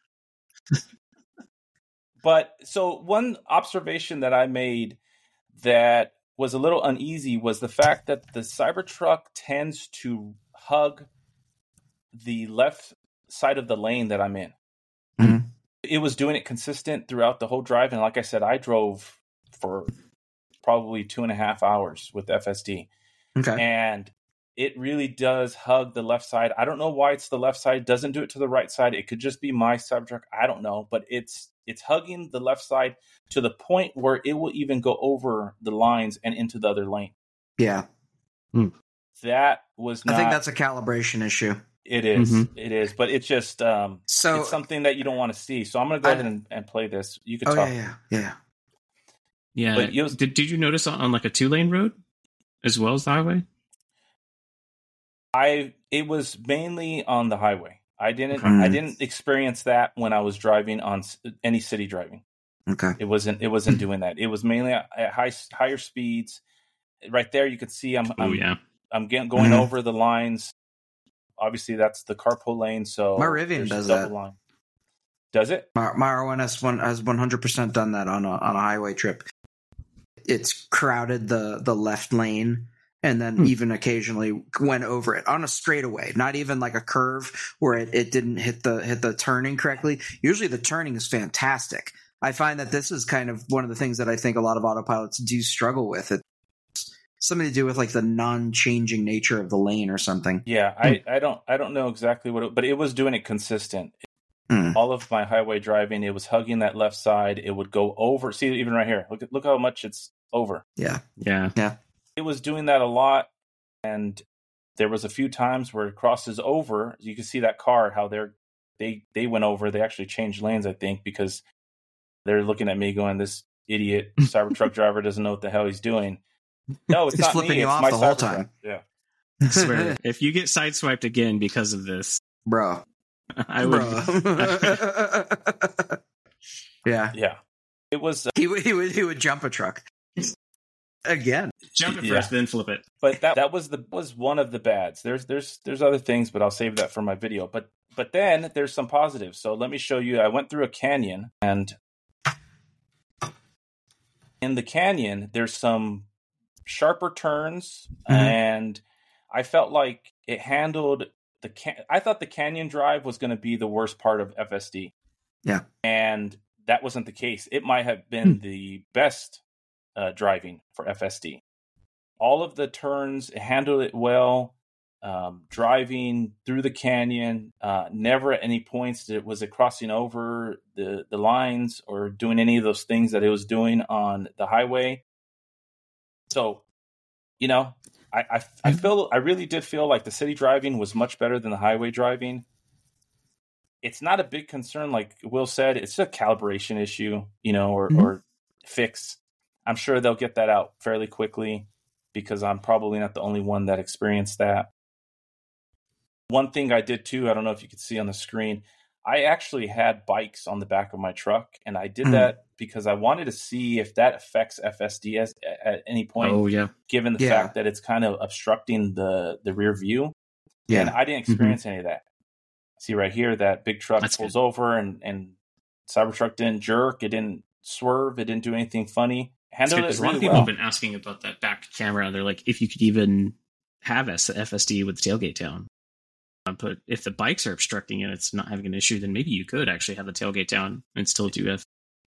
But so one observation that I made that was a little uneasy was the fact that the Cybertruck tends to hug the left side of the lane that I'm in. Mm-hmm. It was doing it consistent throughout the whole drive. And like I said, I drove for probably two and a half hours with F S D. Okay. And it really does hug the left side. I don't know why it's the left side. It doesn't do it to the right side. It could just be my Cybertruck. I don't know. But it's it's hugging the left side to the point where it will even go over the lines and into the other lane. Yeah. Hmm. That was not... I think that's a calibration issue. It is. Mm-hmm. It is. But it's just um, so, it's something that you don't want to see. So I'm going to go I, ahead and, and play this. You can oh, talk. Yeah, yeah, yeah. Yeah. But was, did, did you notice on, on like a two-lane road as well as the highway? I It was mainly on the highway. I didn't mm. I didn't experience that when I was driving on any city driving. Okay. It wasn't it wasn't doing that. It was mainly at high higher speeds. Right there you could see I'm I'm, oh, yeah. I'm getting, going mm. over the lines. Obviously, that's the carpool lane. So my Rivian does that. Line. Does it? My, my R one S one has one hundred percent done that on a on a highway trip. It's crowded the the left lane, and then hmm. even occasionally went over it on a straightaway. Not even like a curve where it, it didn't hit the hit the turning correctly. Usually, the turning is fantastic. I find that this is kind of one of the things that I think a lot of autopilots do struggle with. It. Something to do with like the non-changing nature of the lane or something. Yeah, I, I don't I don't know exactly what it, but it was doing it consistent. Mm. All of my highway driving, it was hugging that left side. It would go over. See, even right here, look at look how much it's over. Yeah, yeah, yeah. It was doing that a lot, and there was a few times where it crosses over. You can see that car how they're they they went over. They actually changed lanes, I think, because they're looking at me going, "This idiot Cybertruck driver doesn't know what the hell he's doing." No, it's he's not flipping me. you It's off my the whole Cybertruck. time. Yeah. I swear, if you get sideswiped again because of this, bro, I would. yeah, yeah. It was. Uh, he would. He would. He would jump a truck again. Jump it yeah. first, then flip it. But that that was the was one of the bads. There's there's there's other things, but I'll save that for my video. But but then there's some positives. So let me show you. I went through a canyon, and in the canyon, there's some sharper turns, mm-hmm. and I felt like it handled the can- I thought the canyon drive was going to be the worst part of F S D. Yeah. And that wasn't the case. It might have been mm-hmm. the best uh, driving for F S D. All of the turns, it handled it well. Um, driving through the canyon, uh, never at any points did, was it crossing over the, the lines or doing any of those things that it was doing on the highway. So, you know, I, I, I feel I really did feel like the city driving was much better than the highway driving. It's not a big concern, like Will said. It's a calibration issue, you know, or, mm-hmm. or fix. I'm sure they'll get that out fairly quickly because I'm probably not the only one that experienced that. One thing I did too, I don't know if you could see on the screen, I actually had bikes on the back of my truck, and I did mm-hmm. that because I wanted to see if that affects F S D as, at any point. Oh, yeah. Given the yeah. fact that it's kind of obstructing the, the rear view. Yeah. And I didn't experience mm-hmm. any of that. See right here, that big truck That's pulls good. over, and, and Cybertruck didn't jerk. It didn't swerve. It didn't do anything funny. Handled it really a lot of people well. have been asking about that back camera. They're like, if you could even have F S D with the tailgate down. But if the bikes are obstructing it, it's not having an issue, then maybe you could actually have the tailgate down and still do F.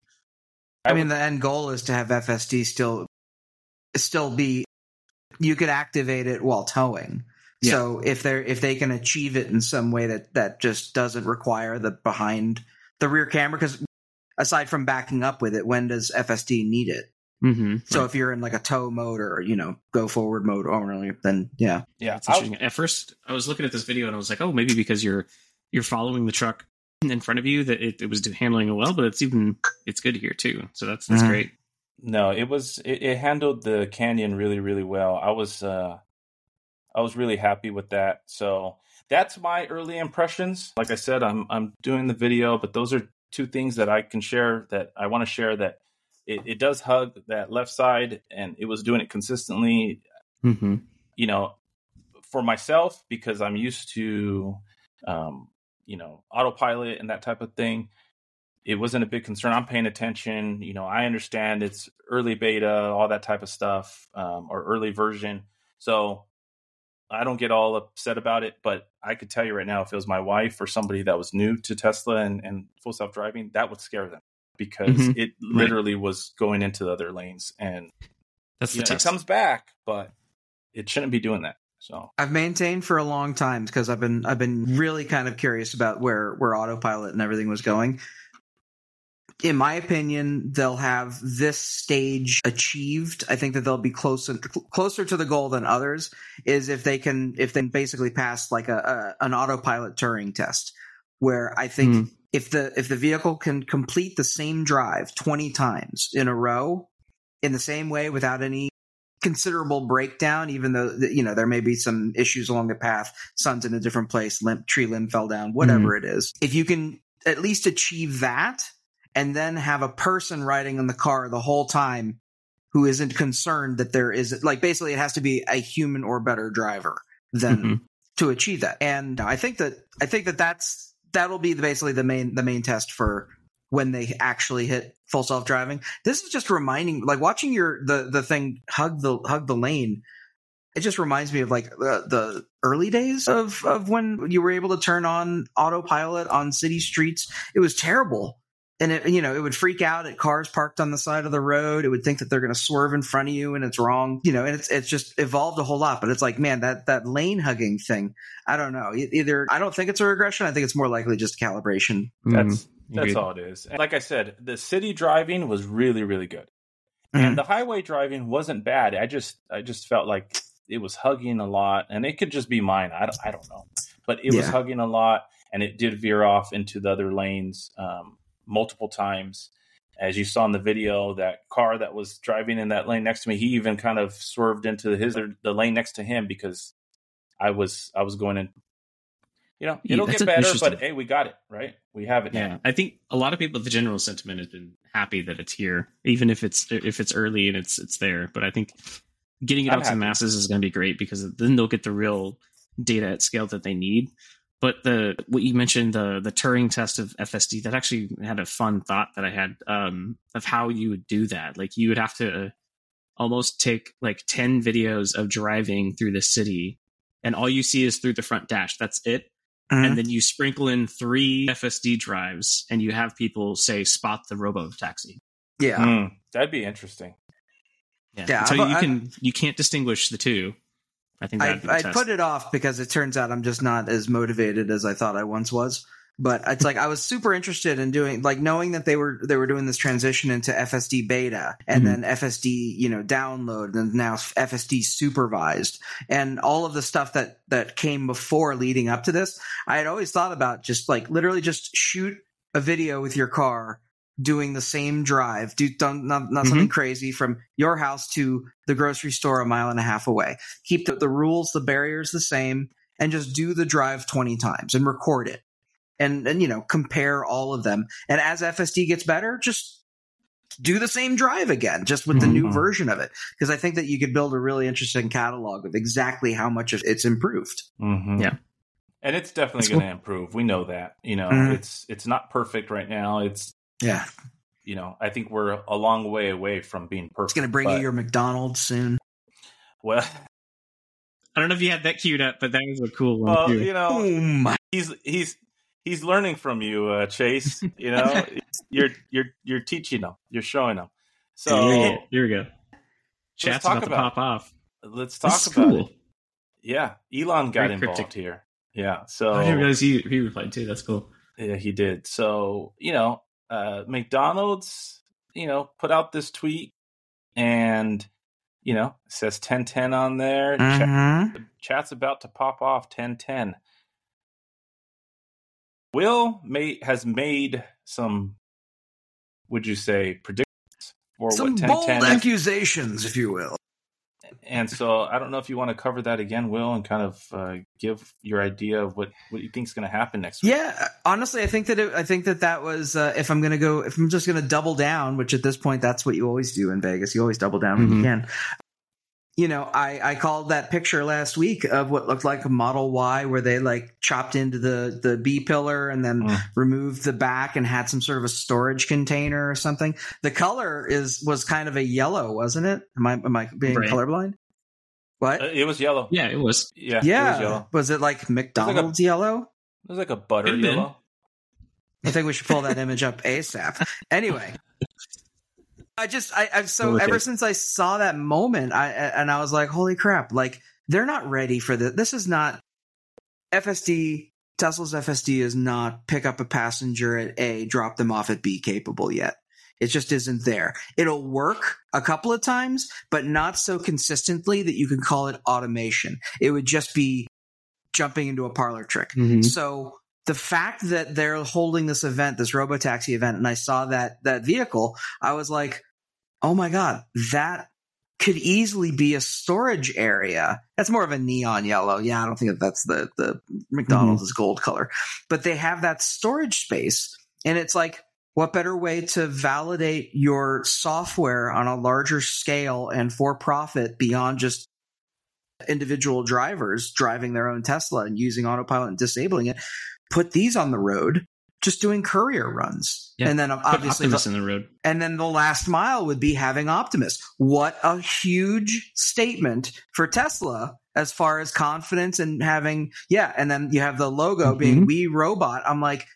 I mean, the end goal is to have F S D still still be. You could activate it while towing. Yeah. So if they're if they can achieve it in some way that that just doesn't require the behind the rear camera, because aside from backing up with it, when does F S D need it? Mm-hmm. So right. if you're in like a tow mode or, you know, go forward mode only, then yeah. Yeah. At first, I was looking at this video and I was like, oh, maybe because you're you're following the truck in front of you that it, it was handling it well, but it's even it's good here too. So that's that's mm-hmm. great. No, it was it, it handled the canyon really, really well. I was uh, I was really happy with that. So that's my early impressions. Like I said, I'm I'm doing the video, but those are two things that I can share that I want to share that. It, it does hug that left side, and it was doing it consistently. Mm-hmm. You know, for myself, because I'm used to, um, you know, autopilot and that type of thing, it wasn't a big concern. I'm paying attention. You know, I understand it's early beta, all that type of stuff, um, or early version. So I don't get all upset about it. But I could tell you right now, if it was my wife or somebody that was new to Tesla and, and full self-driving, that would scare them. Because mm-hmm. it literally right. was going into the other lanes, and that's the you know, test. It comes back, but it shouldn't be doing that. So I've maintained for a long time because I've been I've been really kind of curious about where where autopilot and everything was going. In my opinion, they'll have this stage achieved. I think that they'll be closer closer to the goal than others. Is if they can if they basically pass like a, a an autopilot Turing test, where I think. Mm. If the if the vehicle can complete the same drive twenty times in a row in the same way without any considerable breakdown, even though, you know, there may be some issues along the path, sun's in a different place, limb, tree limb fell down, whatever mm-hmm. it is. If you can at least achieve that and then have a person riding in the car the whole time who isn't concerned that there is, like, basically it has to be a human or better driver than mm-hmm. to achieve that. And I think that I think that that's that'll be basically the main the main test for when they actually hit full self-driving. This is just reminding, like, watching your the the thing hug the hug the lane. It just reminds me of like the, the early days of of when you were able to turn on autopilot on city streets. It was terrible. And it, you know, it would freak out at cars parked on the side of the road. It would think that they're going to swerve in front of you, and it's wrong. You know, and it's it's just evolved a whole lot. But it's like, man, that that lane hugging thing. I don't know. Either I don't think it's a regression. I think it's more likely just calibration. That's mm, that's all it is. And like I said, the city driving was really really good, mm-hmm. and the highway driving wasn't bad. I just I just felt like it was hugging a lot, and it could just be mine. I don't I don't know, but it yeah. was hugging a lot, and it did veer off into the other lanes. Um, multiple times. As you saw in the video, that car that was driving in that lane next to me, he even kind of swerved into his the lane next to him because I was I was going in. You know, it'll yeah, get better, but hey, we got it, right? We have it yeah, now. I think a lot of people, the general sentiment has been happy that it's here, even if it's if it's early and it's it's there. But I think getting it I'm out happy. to the masses is going to be great, because then they'll get the real data at scale that they need. But the what you mentioned, the the Turing test of F S D, that actually had a fun thought that I had um, of how you would do that. Like, you would have to almost take like ten videos of driving through the city, and all you see is through the front dash. That's it. Mm-hmm. And then you sprinkle in three F S D drives, and you have people say, "Spot the robo taxi." Yeah, mm, that'd be interesting. Yeah, yeah so you can you can't distinguish the two. I think I, I put it off because it turns out I'm just not as motivated as I thought I once was. But it's like I was super interested in doing, like, knowing that they were they were doing this transition into F S D beta and Mhm. then F S D, you know, download, and now F S D supervised, and all of the stuff that that came before leading up to this. I had always thought about just like literally just shoot a video with your car doing the same drive, do don't, not, not Mhm. something crazy, from your house to the grocery store a mile and a half away. Keep the, the rules, the barriers the same, and just do the drive twenty times and record it. And, and, you know, compare all of them. And as F S D gets better, just do the same drive again, just with the new Mhm. version of it. Because I think that you could build a really interesting catalog of exactly how much it's improved. Mm-hmm. Yeah. And it's definitely That's going to cool. improve. We know that. You know, Mhm. it's it's not perfect right now. It's, Yeah. you know, I think we're a long way away from being perfect. It's going to bring but, you your McDonald's soon. well, I don't know if you had that queued up, but that was a cool one well, too. you know, Oh my. he's he's he's learning from you, uh, Chase. You know, you're you're you're teaching him. You're showing him. So Here we go. Here we go. Chat's talk about to about pop off. let's talk This is about cool. it. Yeah, Elon got Very involved cryptic. here. Yeah, so I didn't realize he, he replied too. That's cool. yeah, he did. So you know, uh, McDonald's, you know, put out this tweet, and you know, it says ten ten on there. Chat, Mhm. the chat's about to pop off. ten ten. Will may, has made some, would you say, predictions for Some what bold ten ten is? accusations, if you will. And so I don't know if you want to cover that again, Will, and kind of uh, give your idea of what, what you think is going to happen next week. Yeah, honestly, I think that it, I think that that was uh, if I'm going to go, if I'm just going to double down, which at this point that's what you always do in Vegas. You always double down when Mhm. you can. You know, I, I called that picture last week of what looked like a Model Y, where they like chopped into the the B pillar and then Mm. removed the back and had some sort of a storage container or something. The color is was kind of a yellow, wasn't it? Am I am I being Right. colorblind? What? Uh, It was yellow. Yeah, it was. Yeah, yeah, it was yellow. was it like McDonald's yellow? It was like a butter Could've been. yellow. I think we should pull that image up ASAP. Anyway, I just, I, I've so Okay. ever since I saw that moment, I and I was like, holy crap! Like they're not ready for this. This is not F S D. Tesla's F S D is not pick up a passenger at A, drop them off at B capable yet. It just isn't there. It'll work a couple of times, but not so consistently that you can call it automation. It would just be jumping into a parlor trick. Mhm. So the fact that they're holding this event, this robotaxi event, and I saw that that vehicle, I was like, oh my God, that could easily be a storage area. That's more of a neon yellow. Yeah, I don't think that that's the, the McDonald's is gold color. But they have that storage space. And it's like, what better way to validate your software on a larger scale and for profit beyond just individual drivers driving their own Tesla and using autopilot and disabling it? Put these on the road, just doing courier runs. Yeah. And then Put obviously, Optimus the, in the road. and then the last mile would be having Optimus. What a huge statement for Tesla as far as confidence and having, yeah. And then you have the logo Mhm. being We Robot. I'm like,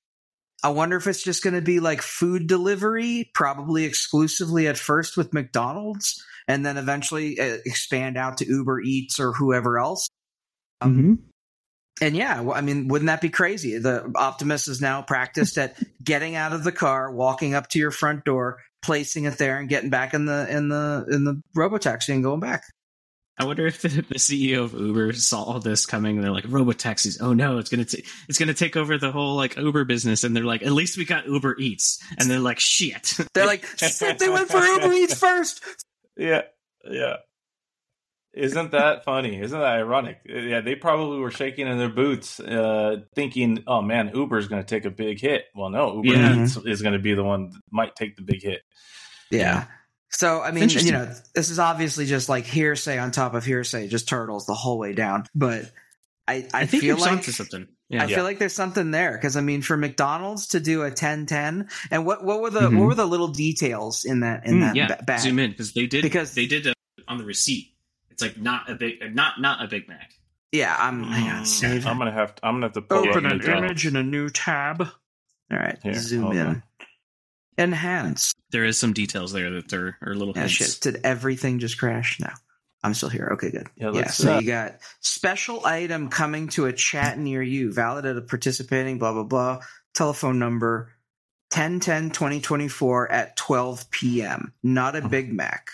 I wonder if it's just going to be like food delivery, probably exclusively at first with McDonald's, and then eventually uh, expand out to Uber Eats or whoever else. Um, Mhm. And yeah, well, I mean, wouldn't that be crazy? The Optimus is now practiced at getting out of the car, walking up to your front door, placing it there, and getting back in the in the in the robotaxi and going back. I wonder if the, the C E O of Uber saw all this coming and they're like, robotaxis, oh no, it's gonna t- it's gonna take over the whole like Uber business, and they're like, at least we got Uber Eats, and they're like, shit. They're like, shit, they went for Uber Eats first. Yeah, yeah. Isn't that funny? Isn't that ironic? Yeah, they probably were shaking in their boots, uh, thinking, "Oh man, Uber's going to take a big hit." Well, no, Uber Yeah. Eats is going to be the one that might take the big hit. Yeah. So, I mean, interesting. you know, this is obviously just like hearsay on top of hearsay, just turtles the whole way down. But I, I, I think feel you're like onto something. Yeah. I feel like there's something there because I mean, for McDonald's to do a ten ten, and what what were the Mhm. what were the little details in that in Mm, that yeah, ba- bag? zoom in because they did Because- they did uh, on the receipt. It's like not a big, not not a Big Mac. Yeah, I'm. Hang on, Mm, save. I'm gonna have to. I'm gonna have to pull Open up an McDonald's. image in a new tab. All right, Here, zoom hold in. on. Enhance. There is some details there that are, are little Yeah, hints. shit. Did everything just crash? No. I'm still here. Okay, good. Yeah, Yeah, let's, so uh, you got special item coming to a chat near you, valid at a participating, blah, blah, blah. Telephone number ten ten twenty twenty-four at twelve p.m. Not a Big Mac.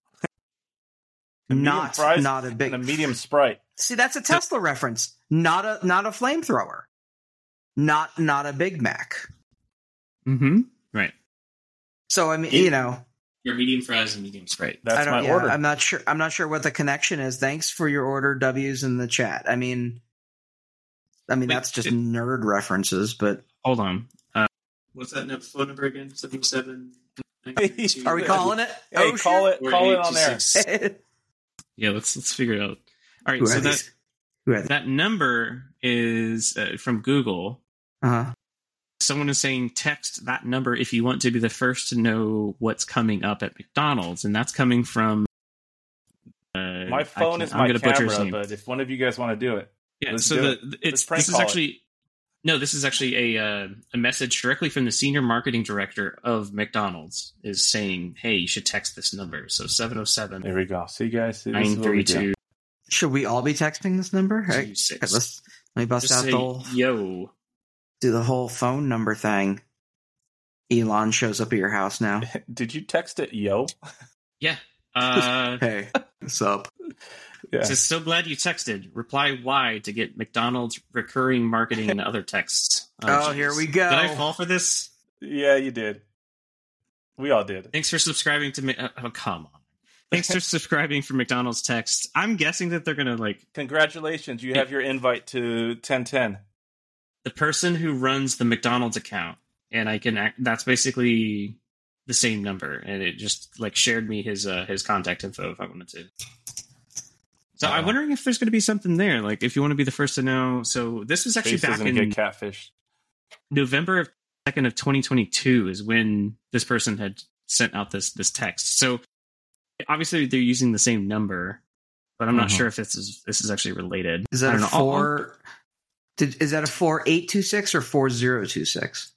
A medium Not, fries not a big. and a medium Sprite. See, that's a Tesla reference. Not a, not a flamethrower. Not, not a Big Mac. Mm-hmm. Right. So I mean, Yeah. you know, Your medium fries and medium Sprite. That's I don't, my yeah, order. I'm not sure. I'm not sure what the connection is. Thanks for your order, W's in the chat. I mean, I mean Wait, that's just it- nerd references, but Hold on. Uh, what's that no- phone number again? seven seven are we calling it? Hey, oh, call shit. it, call it on there. it. Yeah, let's let's figure it out. All right, Who so are that these? Who are they? that number is uh, from Google. Uh-huh. Someone is saying text that number if you want to be the first to know what's coming up at McDonald's, and that's coming from. Uh, My I phone can- is I'm my gonna butcher his camera, name. but if one of you guys want to do it, Yeah, let's so do the it. it's Let's prank this is call it. actually no, this is actually a uh, a message directly from the senior marketing director of McDonald's is saying, "Hey, you should text this number." So seven oh seven there we go. See, guys, this is nine what three we do. two Should we all be texting this number? Hey, two six. let's let me bust Just out say, the whole, yo. do the whole phone number thing. Elon shows up at your house now. Did you text it, yo? Yeah. Uh, Hey, what's up? Yeah. Says, so glad you texted. Reply Y to get McDonald's recurring marketing and other texts. Oh, geez. here we go. Did I fall for this? Yeah, you did. We all did. Thanks for subscribing to me. Oh, come on. Thanks for subscribing for McDonald's texts. I'm guessing that they're going to like Congratulations, you have your invite to ten ten. the person who runs the McDonald's account. And I can act, that's basically the same number. And it just like shared me his, uh, his contact info if I wanted to. So Uh-oh. I'm wondering if there's going to be something there. Like if you want to be the first to know. So this was actually Face back doesn't in get catfished. November of second of twenty twenty-two is when this person had sent out this this text. So obviously they're using the same number, but I'm not Mhm. sure if this is this is actually related. Is I that don't a know. I'll- four? Did, is that a four eight two six or four zero two six?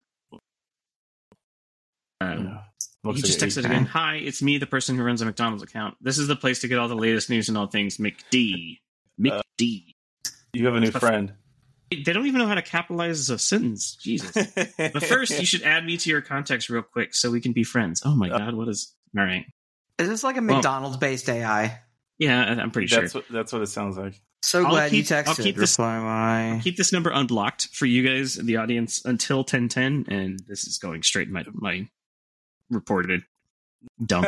I'll- um, Yeah. Looks he just like texted eight. again. Hi, it's me, the person who runs a McDonald's account. This is the place to get all the latest news and all things McD. McD. You have a new friend. They don't even know how to capitalize a sentence. Jesus. But first, you should add me to your contacts real quick so we can be friends. Oh my god, what is? All right. Is this like a Well- McDonald's based A I? Yeah, I- I'm pretty sure. That's what that's what it sounds like. So I'll glad keep- you I'll texted. keep this- Reply my. Keep this number unblocked for you guys in the audience until ten ten, and this is going straight in my my reported dump.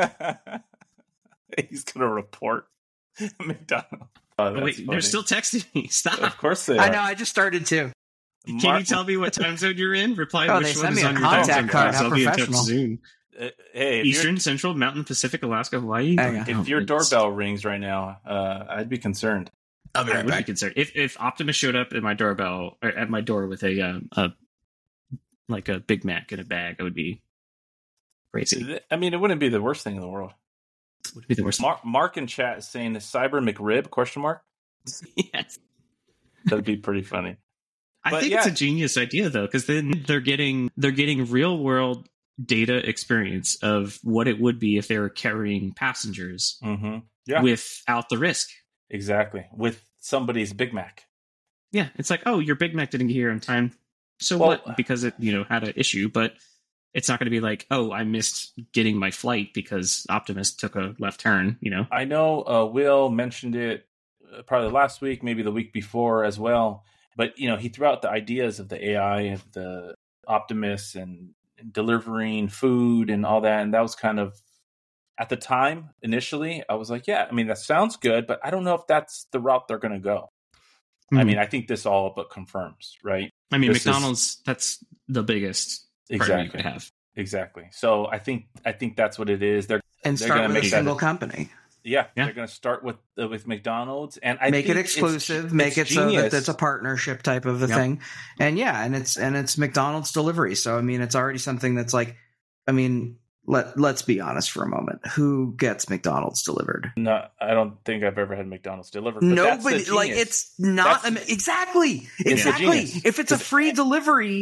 He's gonna report McDonald's. Oh, Oh, that's wait, funny. they're still texting me. Stop. Of course they are. I know. I just started too. Can Mar- you tell me what time zone you're in? Reply Oh, which they one sent is me a on your time contact zone. card. please. How I'll be in touch professional. soon. Uh, hey, if, Eastern, your, Central, Mountain, Pacific, Alaska, Hawaii. Hang on. if your doorbell rings right now, uh, I'd be concerned. I'll be I right would be back. concerned if if Optimus showed up at my doorbell or at my door with a um, a like a Big Mac in a bag. I would be crazy. I mean, it wouldn't be the worst thing in the world. Would be the worst. Mark, Mark in chat is saying the Cyber McRib question mark. Yes. That'd be pretty funny. I But think yeah. it's a genius idea though, because then they're getting they're getting real world data experience of what it would be if they were carrying passengers Mm-hmm. Yeah, without the risk. exactly. With somebody's Big Mac. Yeah, it's like, oh, your Big Mac didn't get here in time. So Well- what? Because it, you know, had an issue, but it's not going to be like, oh, I missed getting my flight because Optimus took a left turn, you know? I know uh, Will mentioned it uh, probably last week, maybe the week before as well. But you know, he threw out the ideas of the A I, of the Optimus, and delivering food and all that, and that was kind of at the time initially. I was like, yeah, I mean that sounds good, but I don't know if that's the route they're going to go. I Mhm. mean, I think this all but confirms, right? I mean, this is- McDonald's, that's the biggest partner you Exactly, could have. exactly. So I think I think that's what it is. They're And They're start gonna with a make that- single company. yeah, Yeah. they're going to start with uh, with McDonald's, and I Make think it it's- exclusive. make it's it so that genius. it's a partnership type of a Yep. thing. And yeah, and it's and it's McDonald's delivery. So I mean, it's already something that's like, I mean, let let's be honest for a moment. Who gets McDonald's delivered? No, I don't think I've ever had McDonald's delivered. But that's the Nobody. Like genius. it's not That's- I mean, exactly the exactly. genius. If it's a It's- free delivery,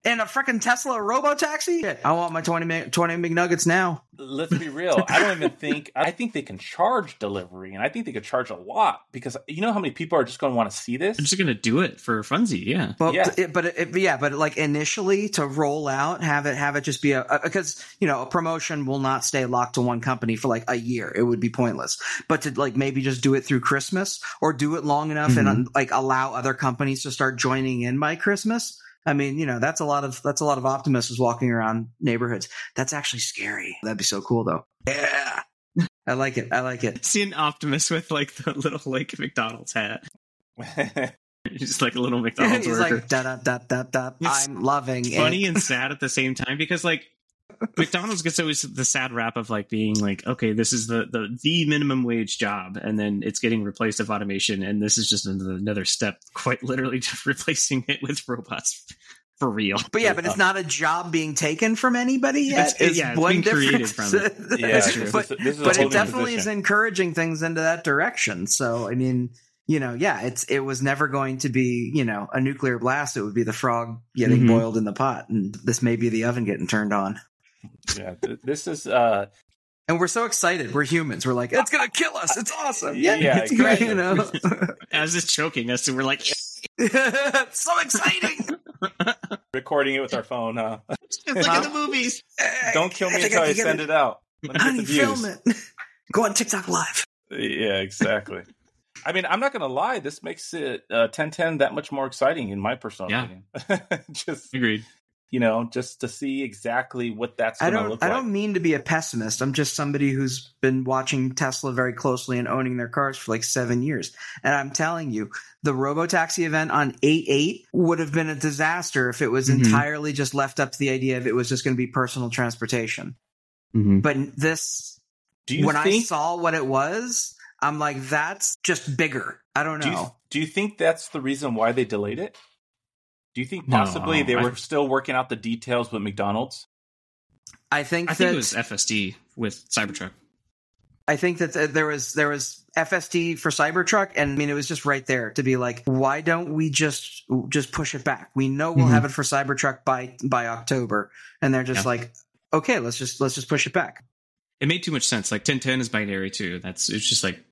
And a freaking Tesla robo-taxi? Shit, I want my twenty, twenty McNuggets now. Let's be real. I don't even think, I think they can charge delivery, and I think they could charge a lot, because you know how many people are just going to want to see this? I'm just going to do it for funsie, yeah. But, Yeah. it, but it, yeah, but like initially to roll out, have it, have it just be a, a, because, you know, a promotion will not stay locked to one company for like a year. It would be pointless. But to like maybe just do it through Christmas, or do it long enough Mhm. and like allow other companies to start joining in by Christmas. I mean, you know, that's a lot of, that's a lot of optimists walking around neighborhoods. That's actually scary. That'd be so cool though. Yeah. I like it. I like it. See an Optimus with like the little like McDonald's hat. Just like a little McDonald's He's worker. like, da da da da da. It's I'm loving it. Funny and sad at the same time, because like McDonald's gets always the sad rap of like being like, okay, this is the, the the minimum wage job, and then it's getting replaced with automation, and this is just another, another step, quite literally just replacing it with robots for real. But yeah, but it's not a job being taken from anybody yet. It's- It's yeah, it's one being created difference. from it. Yeah, That's this true. is- but this is a but whole it new definitely is position. encouraging things into that direction. So I mean, you know, yeah, it's it was never going to be, you know, a nuclear blast. It would be the frog getting Mhm. boiled in the pot, and this may be the oven getting turned on. Yeah, th- this is uh And we're so excited. We're humans. We're like, it's gonna kill us. It's awesome. Yeah, Yeah, it's great. exactly. You know, As it's choking us, and we're like, so exciting. recording it with our phone. Uh, just like in the movies. don't kill me I think until I I can send get it out. Let me get Honey, the views. film it. Go on TikTok Live. Yeah, exactly. I mean, I'm not going to lie. This makes it uh, ten ten that much more exciting, in my personal Yeah. opinion. Just, Agreed. you know, just to see exactly what that's I going to don't. look I like. don't mean to be a pessimist. I'm just somebody who's been watching Tesla very closely and owning their cars for like seven years. And I'm telling you, the Robotaxi event on eight eight would have been a disaster if it was Mhm. entirely just left up to the idea of it was just going to be personal transportation. Mm-hmm. But this, Do you when I think? saw what it was, I'm like, that's just bigger. I don't do, you, know. do you think that's the reason why they delayed it? Do you think No, possibly they I- were still working out the details with McDonald's? I think I that think it was F S D with Cybertruck. I think that th- there was there was F S D for Cybertruck, and I mean it was just right there to be like, why don't we just just push it back? We know we'll Mhm. have it for Cybertruck by by October, and they're just Yeah. like, okay, let's just let's just push it back. It made too much sense. Like ten ten is binary too. That's it's just like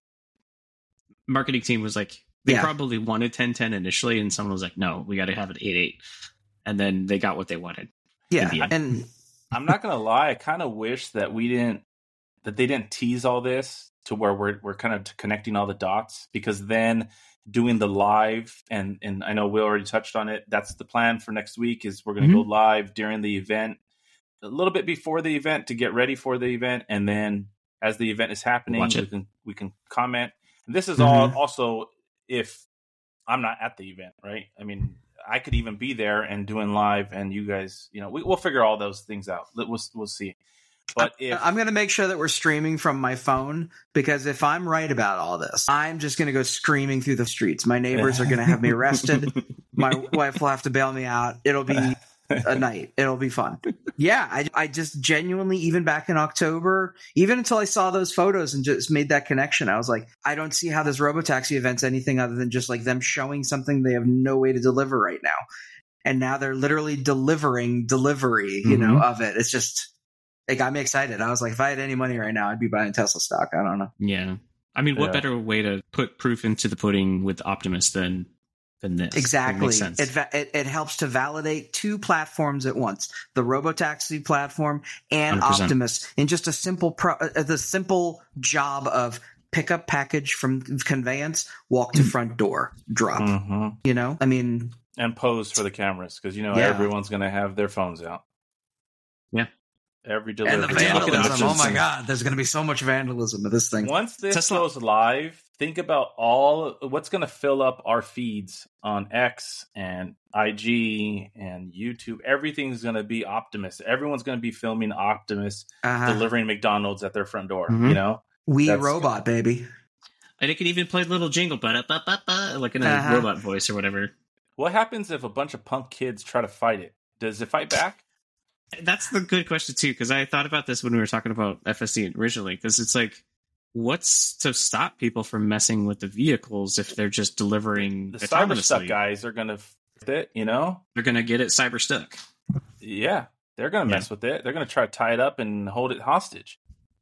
marketing team was like they Yeah. probably wanted ten ten initially, and someone was like, no, we got to have it eight eight, and then they got what they wanted. Yeah, the end. and I'm not gonna lie. I kind of wish that we didn't that they didn't tease all this to where we're we're kind of connecting all the dots, because then doing the live and and I know Will already touched on it. That's the plan for next week. Is we're gonna Mhm. go live during the event, a little bit before the event to get ready for the event, and then as the event is happening, Watch we it. can we can comment. And this is Mhm. all also if I'm not at the event, right? I mean, I could even be there and doing live, and you guys, you know, we, we'll figure all those things out. Let- We'll we'll see. But if I'm going to make sure that we're streaming from my phone, because if I'm right about all this, I'm just going to go screaming through the streets. My neighbors are going to have me arrested. My wife will have to bail me out. It'll be a night. It'll be fun. Yeah, I, I just genuinely, even back in October, even until I saw those photos and just made that connection, I was like, I don't see how this Robotaxi event's anything other than just like them showing something they have no way to deliver right now. And now they're literally delivering delivery, you know, of it. It's just, it got me excited. I was like, if I had any money right now, I'd be buying Tesla stock. I don't know. Yeah, I mean, what Yeah. better way to put proof into the pudding with Optimus than than this? It Exactly. makes sense. It, va- it it helps to validate two platforms at once: the Robotaxi platform and one hundred percent. Optimus, in just a simple pro- uh, the simple job of pick up package from conveyance, walk to front door, drop. Mhm. You know, I mean, and pose for the cameras, because you know Yeah. everyone's gonna have their phones out. Yeah. Every and delivery. the Look at vandalism. options Oh my and- god, there's going to be so much vandalism of this thing. Once this Tesla- goes live, think about all what's going to fill up our feeds on X and I G and YouTube. Everything's going to be Optimus. Everyone's going to be filming Optimus Uh-huh. delivering McDonald's at their front door. Mhm. You know, We That's- robot baby. And it could even play a little jingle, but like in a Uh-huh. robot voice or whatever. what happens if a bunch of punk kids try to fight it? Does it fight back? That's the good question too, because I thought about this when we were talking about F S D originally. Because it's like, what's to stop people from messing with the vehicles if they're just delivering The cyber stuck autonomously? guys are going to fit it. You know, They're going to get it cyber stuck. Yeah, they're going to Yeah. mess with it. They're going to try to tie it up and hold it hostage.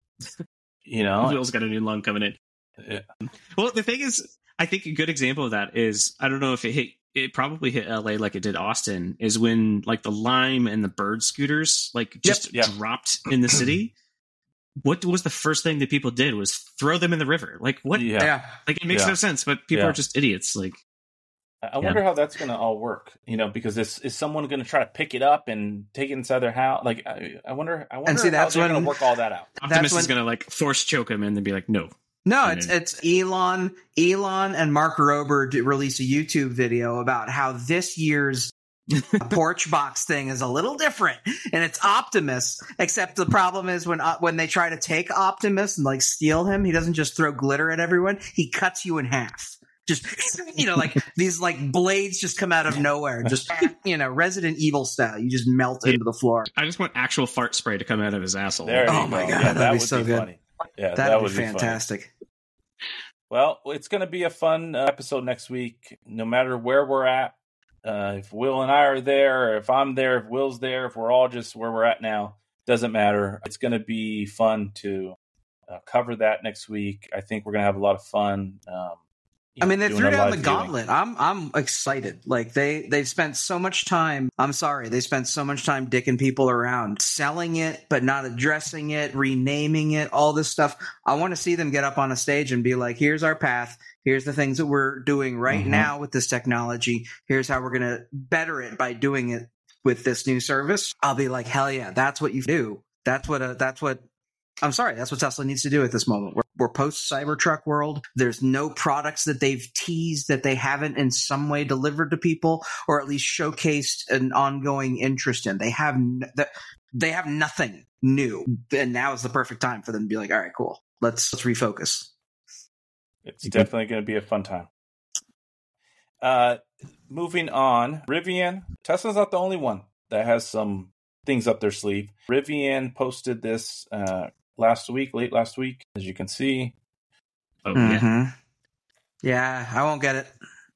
You know? Will's got a new lung coming in. Yeah. Well, the thing is, I think a good example of that is, I don't know if it hit, it probably hit L A like it did Austin, is when like the Lime and the Bird scooters like just yep. dropped in the city. What was the first thing that people did was throw them in the river? Like what? Yeah. Yeah. Like it makes Yeah. no sense, but people Yeah. are just idiots. Like I I wonder how that's going to all work, you know, because is, is someone going to try to pick it up and take it inside their house? Like, I, I wonder, I wonder see, how that's they're going when- to work all that out. Optimus when- is going to like force choke him and then be like, no. No, And it's then- it's Elon. Elon and Mark Rober d- released a YouTube video about how this year's porch box thing is a little different, and it's Optimus. Except the problem is when uh, when they try to take Optimus and like steal him, he doesn't just throw glitter at everyone. He cuts you in half. Just you know, like these like blades just come out of nowhere. Just you know, Resident Evil style. You just melt into the floor. I just want actual fart spray to come out of his asshole. There you Oh go. my God, Yeah, that'd that be would so be good. funny. Yeah, That'd that be would be fantastic. Funny. Well, it's going to be a fun uh, episode next week, no matter where we're at. Uh, if Will and I are there, or if I'm there, if Will's there, if we're all just where we're at now, doesn't matter. It's going to be fun to uh, cover that next week. I think we're going to have a lot of fun. Um, you I know, mean, they doing threw a down live the viewing. gauntlet. I'm I'm excited. Like they they've spent so much time. I'm sorry, they spent so much time dicking people around, selling it but not addressing it, renaming it, all this stuff. I want to see them get up on a stage and be like, "Here's our path. Here's the things that we're doing right Mhm. now with this technology. Here's how we're going to better it by doing it with this new service." I'll be like, "Hell yeah, that's what you do. That's what a, that's what I'm sorry, that's what Tesla needs to do at this moment. We're, we're post Cybertruck world. There's no products that they've teased that they haven't in some way delivered to people, or at least showcased an ongoing interest in. They have n- the, they have nothing new, and now is the perfect time for them to be like, all right, cool, let's let's refocus. It's definitely going to be a fun time. Uh, moving on, Rivian. Tesla's not the only one that has some things up their sleeve. Rivian posted this uh, last week, late last week, as you can see. Oh yeah. Mhm. Yeah, I won't get it.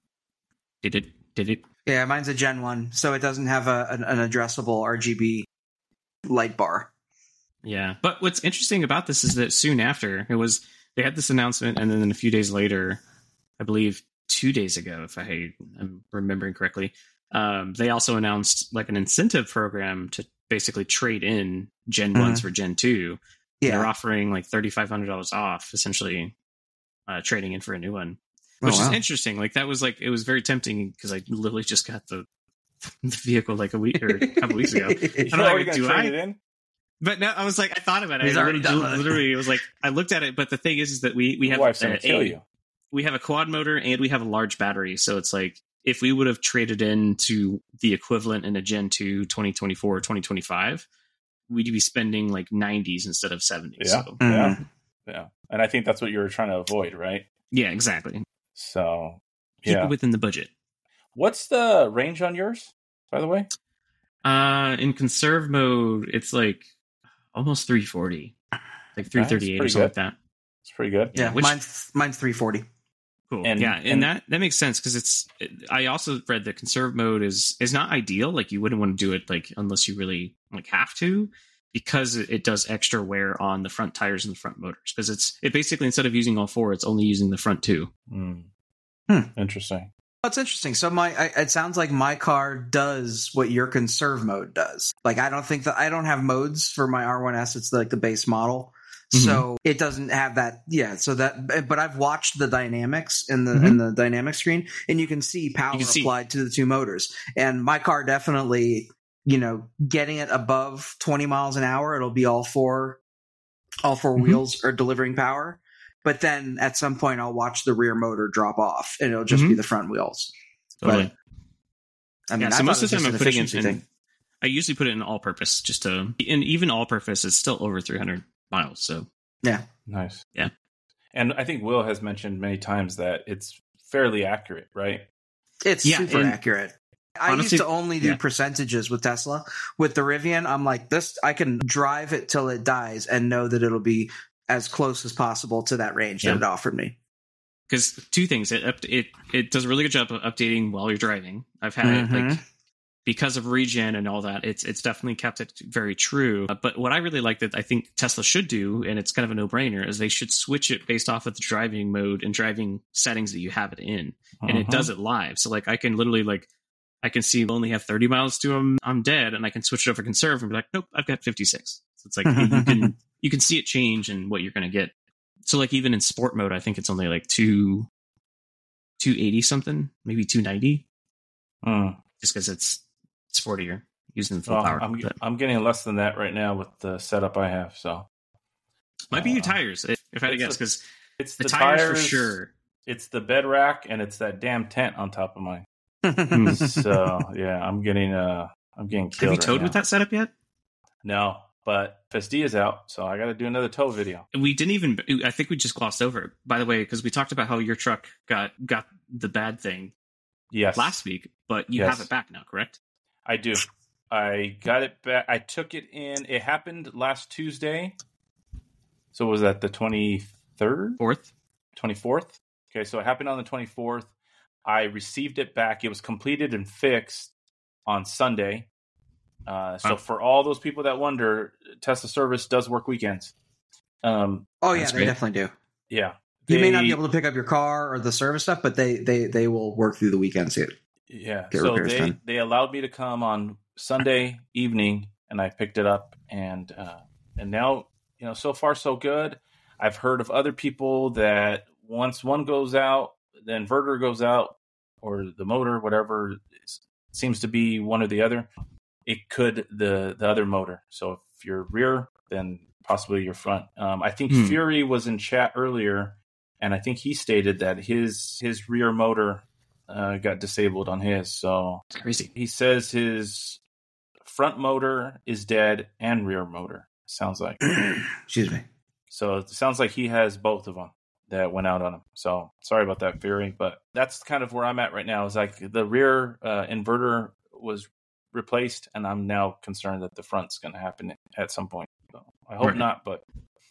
Did it? Did it? Yeah, mine's a Gen one, so it doesn't have a, an, an addressable R G B light bar. Yeah. But what's interesting about this is that soon after it was, they had this announcement, and then a few days later, I believe two days ago, if I am remembering correctly, um, they also announced like an incentive program to basically trade in Gen Mhm. ones for Gen two. They're Yeah, offering like thirty-five hundred dollars off, essentially uh, trading in for a new one, Oh, which wow. is interesting. Like that was like, it was very tempting because I literally just got the, the vehicle like a week or a couple weeks ago. You're know, already like, going to do trade I- it in? But no, I was like, I thought about it. He's I already literally, done it. literally, it was like, I looked at it, but the thing is, is that we we Your have wife's a, going to kill a- you. we have a quad motor and we have a large battery. So it's like, if we would have traded into the equivalent in a Gen two twenty twenty-four or twenty twenty-five, we'd be spending like nineties instead of seventies. Yeah. So, Yeah. Mhm. Yeah. And I think that's what you were trying to avoid, right? yeah, exactly. So, Keep yeah. it within the budget. What's the range on yours, by the way? Uh, in conserve mode, it's like almost three forty, like three thirty-eight or pretty something good. like that. It's pretty good. Yeah, Yeah, which- mine's mine's three forty. Cool. And- yeah, and, and- that that makes sense because it's. I also read that conserve mode is is not ideal. Like you wouldn't want to do it like unless you really like have to, because it, it does extra wear on the front tires and the front motors. Because it's it basically instead of using all four, it's only using the front two. Mm. Hmm. Interesting. That's interesting. So my, I, it sounds like my car does what your conserve mode does. Like I don't think that I don't have modes for my R one S. It's like the base model, Mhm. so it doesn't have that. Yeah. So that, but I've watched the dynamics in the Mhm. in the dynamic screen, and you can see power You can see. applied to the two motors. And my car definitely, you know, getting it above twenty miles an hour, it'll be all four, all 4 Mhm. wheels are delivering power. But then at some point, I'll watch the rear motor drop off, and it'll just be Mhm. the front wheels. Totally. But, I mean, yeah. I So thought most it of the was time just I'm an putting it efficiency in. thing. I usually put it in all-purpose, just to, and even all-purpose, it's still over three hundred miles. So Nice. Yeah. And I think Will has mentioned many times that it's fairly accurate, right? It's Yeah, super and accurate. I honestly- used to only do yeah. percentages with Tesla. With the Rivian, I'm like, this, I can drive it till it dies and know that it'll be as close as possible to that range Yeah. that it offered me. because two things, it up it it does a really good job of updating while you're driving. I've had it Mhm. like because of regen and all that, it's it's definitely kept it very true. Uh, but what I really like that I think Tesla should do, and it's kind of a no-brainer, is they should switch it based off of the driving mode and driving settings that you have it in. And Uh-huh. it does it live. So like I can literally like, I can see I only have thirty miles to them, I'm dead, and I can switch it over conserve and be like, nope, I've got fifty-six. So it's like you can you can see it change and what you're going to get. So like even in sport mode, I think it's only like two, two eighty something, maybe two ninety, Mm. just because it's sportier using the full Well, power. I'm But I'm getting less than that right now with the setup I have. So might be your uh, tires, if, if I had to it's guess, because it's the, the, tires, tires for sure. It's the bed rack and it's that damn tent on top of mine. Hmm. So yeah, I'm getting uh I'm getting Have killed. you towed right with now. that setup yet? No, but Festia is out, so I got to do another tow video. We didn't even. I think we just glossed over it. By the way, because we talked about how your truck got got the bad thing Yes, last week, but you Yes. have it back now, correct? I do. I got it back. I took it in. It happened last Tuesday. So was that the twenty-third? Fourth. twenty-fourth? Okay, so it happened on the twenty-fourth. I received it back. It was completed and fixed on Sunday. Uh, so Wow. for all those people that wonder, Tesla service does work weekends. Um, Oh yeah, That's they great. definitely do. yeah. You may not They- be able to pick up your car or the service stuff, but they they they will work through the weekends here. Yeah. Get So repairs they, done. they allowed me to come on Sunday evening and I picked it up and uh, and now, you know, so far so good. I've heard of other people that once one goes out, the inverter goes out or the motor, whatever, it seems to be one or the other. It could the the other motor. So if you're rear, then possibly your front. Um, I think Hmm. Fury was in chat earlier, and I think he stated that his his rear motor uh, got disabled on his. So It's crazy. he says his front motor is dead and rear motor. Sounds like. Excuse me. So it sounds like he has both of them that went out on him. So sorry about that, Fury, but that's kind of where I'm at right now. Is like the rear uh, inverter was replaced, and I'm now concerned that the front's going to happen at some point. So I hope Right. not, but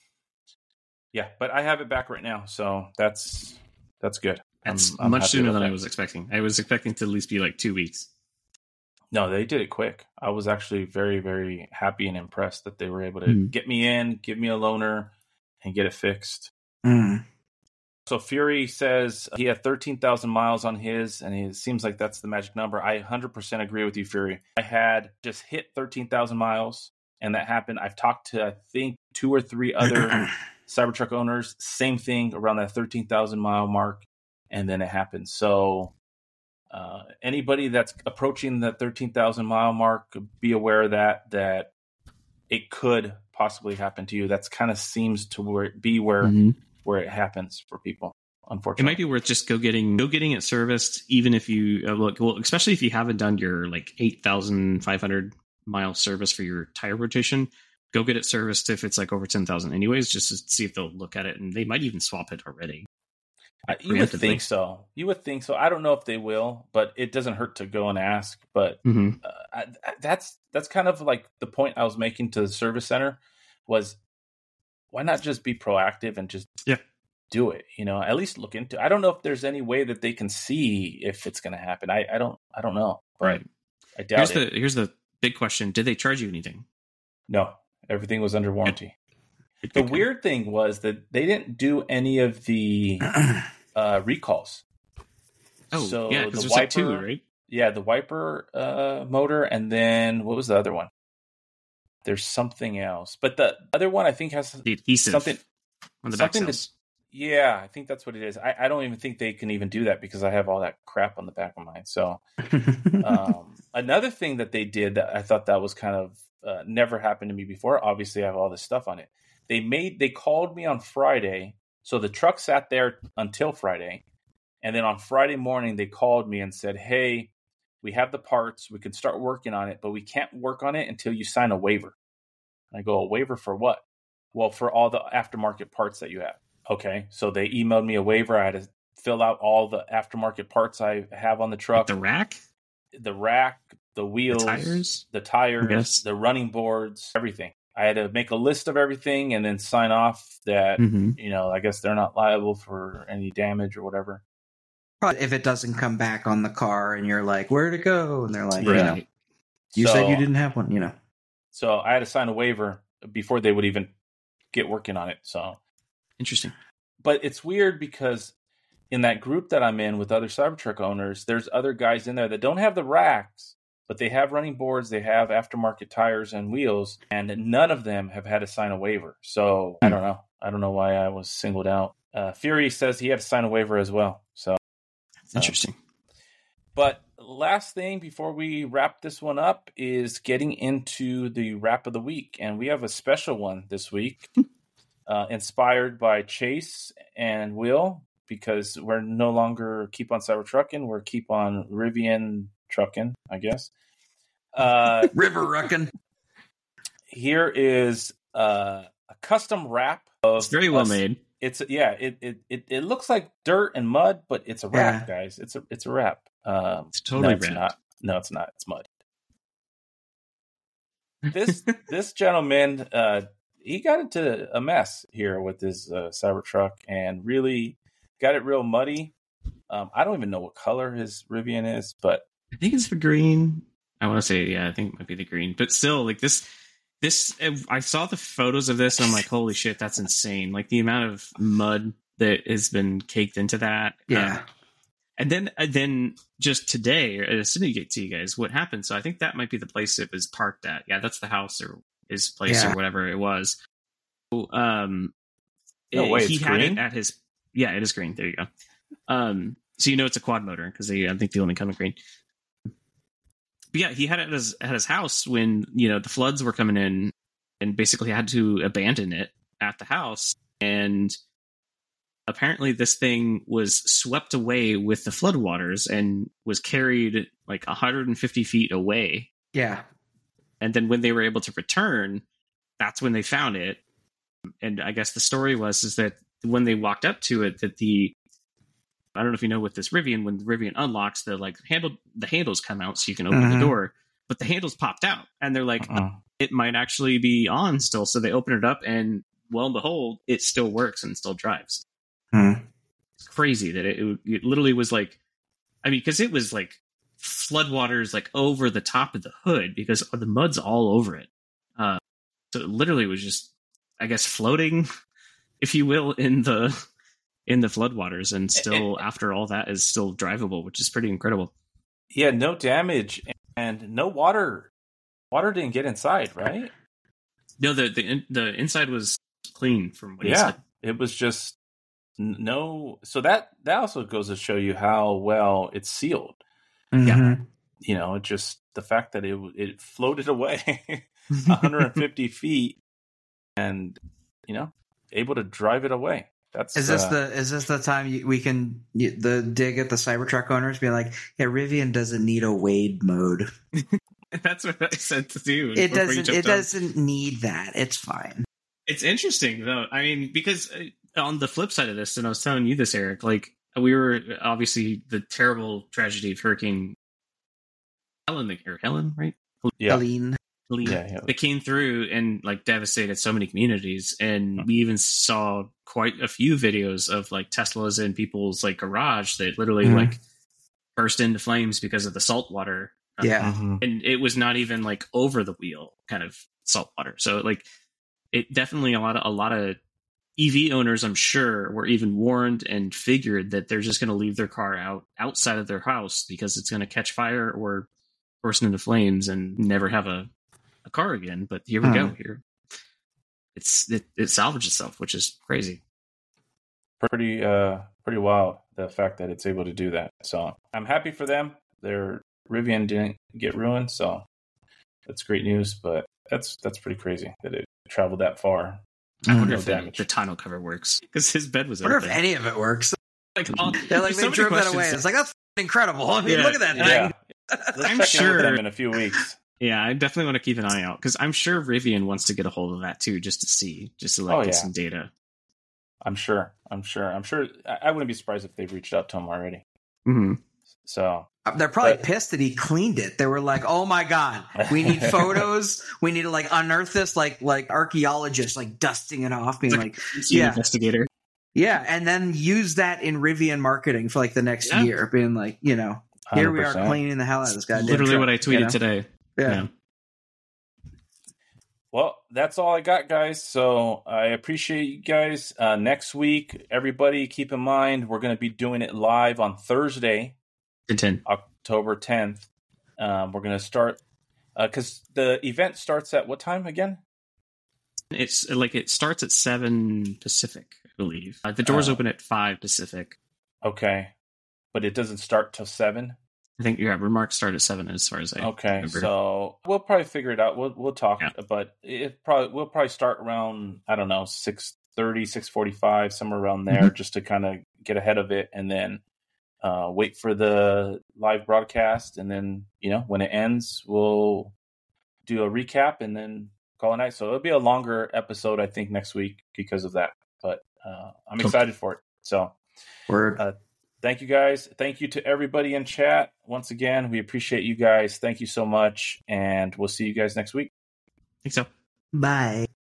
yeah. But I have it back right now, so that's that's good. I'm- That's I'm much happy sooner with than I that. was expecting. I was expecting to at least be like two weeks. No, they did it quick. I was actually very, very happy and impressed that they were able to Mhm. get me in, give me a loaner, and get it fixed. Mm. So Fury says he had thirteen thousand miles on his, and it seems like that's the magic number. I one hundred percent agree with you, Fury. I had just hit thirteen thousand miles, and that happened. I've talked to, I think, two or three other Cybertruck owners. Same thing around that thirteen thousand mile mark, and then it happened. So uh, anybody that's approaching that thirteen thousand mile mark, be aware of that, that it could possibly happen to you. That's kind of seems to where, be where Mhm. where it happens for people, It unfortunately. might be worth just go getting go getting it serviced, even if you uh, look well, especially if you haven't done your like eight thousand five hundred mile service for your tire rotation. Go get it serviced if it's like over ten thousand, anyways, just to see if they'll look at it, and they might even swap it already. Uh, you would preemptively. think so. You would think so. I don't know if they will, but it doesn't hurt to go and ask. But Mm-hmm. uh, I, that's that's kind of like the point I was making to the service center was, why not just be proactive and just Yeah. do it? You know, at least look into. I don't know if there's any way that they can see if it's going to happen. I, I don't I don't know. But Right. I doubt Here's it. the here's the big question: did they charge you anything? No, everything was under warranty. Good, The good, good. weird thing was that they didn't do any of the uh, recalls. Oh, so yeah, the because there's like two, wiper- right? Yeah, the wiper uh, motor, and then what was the other one? There's something else, but the other one I think has The adhesive something. on the back something to- cells. Yeah, I think that's what it is. I, I don't even think they can even do that because I have all that crap on the back of mine. So um, another thing that they did that I thought that was kind of uh, never happened to me before. Obviously, I have all this stuff on it. They made they called me on Friday, so the truck sat there until Friday, and then on Friday morning they called me and said, "Hey, we have the parts. We can start working on it, but we can't work on it until you sign a waiver." And I go, "A waiver for what?" "Well, for all the aftermarket parts that you have." Okay, so they emailed me a waiver. I had to fill out all the aftermarket parts I have on the truck, The rack, the rack, the the wheels, tires. the tires, Yes. the running boards, everything. I had to make a list of everything and then sign off that, Mm-hmm. you know, I guess they're not liable for any damage or whatever. Probably if it doesn't come back on the car and you're like, where'd it go? And they're like, Right. you know, You So- said you didn't have one, you know. So I had to sign a waiver before they would even get working on it. So, Interesting. but it's weird because in that group that I'm in with other Cybertruck owners, there's other guys in there that don't have the racks, but they have running boards, they have aftermarket tires and wheels, and none of them have had to sign a waiver. So I don't know. I don't know why I was singled out. Uh, Fury says he had to sign a waiver as well. So Interesting. But last thing before we wrap this one up is getting into the wrap of the week. And we have a special one this week, uh, inspired by Chase and Will, because we're no longer Keep on Cybertrucking. We're Keep on Rivian Trucking, I guess. Uh, River Ruckin. here is uh, a custom wrap of It's very well us- made. It's yeah, it, it it it looks like dirt and mud, but it's a wrap, Yeah. guys. It's a it's a wrap. Um, It's totally no, it's wrapped. not. No, it's not. It's mud. This this gentleman, uh, he got into a mess here with his uh, Cybertruck and really got it real muddy. Um, I don't even know what color his Rivian is, but I think it's the green. I want to say, yeah, I think it might be the green. But still, like this, this, I saw the photos of this and I'm like, holy shit, that's insane. Like the amount of mud that has been caked into that. Yeah. Um, and then, and then just today, or as soon as you get to you guys, what happened? So I think that might be the place it was parked at. Yeah, that's the house or his place Yeah. or whatever it was. So, um, No way, he it's had green? it at his, yeah, it is green. There you go. Um, so you know it's a quad motor because they, I think they only come in green. But yeah, he had it at his, at his house when, you know, the floods were coming in and basically had to abandon it at the house. And apparently this thing was swept away with the floodwaters and was carried like one hundred fifty feet away. Yeah. And then when they were able to return, that's when they found it. And I guess the story was, is that when they walked up to it, that the, I don't know if you know with this Rivian, when the Rivian unlocks, the like handle, the handles come out so you can open Mhm. the door, but the handles popped out and they're like, uh-uh. it might actually be on still. So they open it up and lo and behold, it still works and still drives. Hmm. It's crazy that it, it literally was like, I mean, because it was like floodwaters like over the top of the hood because the mud's all over it. Uh, so it literally was just, I guess, floating, if you will, in the in the floodwaters, and still after all that is still drivable, which is pretty incredible. yeah, no damage and no water. Water didn't get inside, right? No, the the in- the inside was clean from what he Yeah, said. it was just n- no. So that that also goes to show you how well it's sealed. Mhm. You know, it just the fact that it it floated away one hundred fifty feet, and you know, able to drive it away. That's Is this uh, the is this the time you, we can you, the dig at the Cybertruck owners be like, yeah, Rivian doesn't need a Wade mode. That's what I said to do. It before you doesn't. jumped It on. doesn't need that. It's fine. It's interesting though. I mean, because uh, on the flip side of this, and I was telling you this, Eric, like we were obviously the terrible tragedy of Hurricane Helen or Helen, right? yeah, Helene. Helene. yeah, yeah. That came through and like devastated so many communities, and we even saw quite a few videos of like Teslas in people's like garage that literally Mhm. like burst into flames because of the salt water. Uh, Yeah. Mhm. and it was not even like over the wheel kind of salt water. So like it definitely a lot of a lot of E V owners, I'm sure, were even warned and figured that they're just going to leave their car out outside of their house because it's going to catch fire or burst into flames and never have a, a car again. But here we Hmm. go. Here, it's it, it salvaged itself, which is crazy. pretty uh pretty wild the fact that it's able to do that. So I'm happy for them. Their Rivian didn't get ruined, so that's great news. But that's that's pretty crazy that it traveled that far. I wonder No if the, damage. the tonneau cover works because his bed was I wonder open. if any of it works. like, all, They're like there's they so many drove that questions. away. It's like that's f***ing incredible. I mean, Yeah. look at that thing. Yeah, let's I'm check in sure- with them in a few weeks. Yeah, I definitely want to keep an eye out because I'm sure Rivian wants to get a hold of that too, just to see, just to like Oh, get yeah. some data. I'm sure. I'm sure. I'm sure. I, I wouldn't be surprised if they've reached out to him already. Mm-hmm. So They're probably But- pissed that he cleaned it. They were like, "Oh my god, we need photos. We need to like unearth this, like like archaeologists, like dusting it off, being like, Yeah. Investigator. yeah," and then use that in Rivian marketing for like the next Yeah. year, being like, you know, here we are one hundred percent. cleaning the hell out of this guy. Literally what I tweeted today. Yeah. Yeah. Well, that's all I got, guys. So I appreciate you guys. Uh, next week, everybody keep in mind, we're going to be doing it live on Thursday, ten ten. October tenth. Um, we're going to start, because uh, the event starts at what time again? It's like it starts at seven Pacific, I believe. Uh, the doors Uh, open at five Pacific. Okay. But it doesn't start till seven? I think, yeah, remarks start at seven as far as I Okay, remember. so we'll probably figure it out. We'll we'll talk, Yeah. but it probably we'll probably start around, I don't know, six thirty, six forty-five, somewhere around there, Mm-hmm. just to kind of get ahead of it, and then uh, wait for the live broadcast, and then you know when it ends, we'll do a recap and then call it a night. So it'll be a longer episode, I think, next week because of that. But uh, I'm Cool. excited for it. So. Word. Uh, Thank you, guys. Thank you to everybody in chat. Once again, we appreciate you guys. Thank you so much. And we'll see you guys next week. I think so. Bye.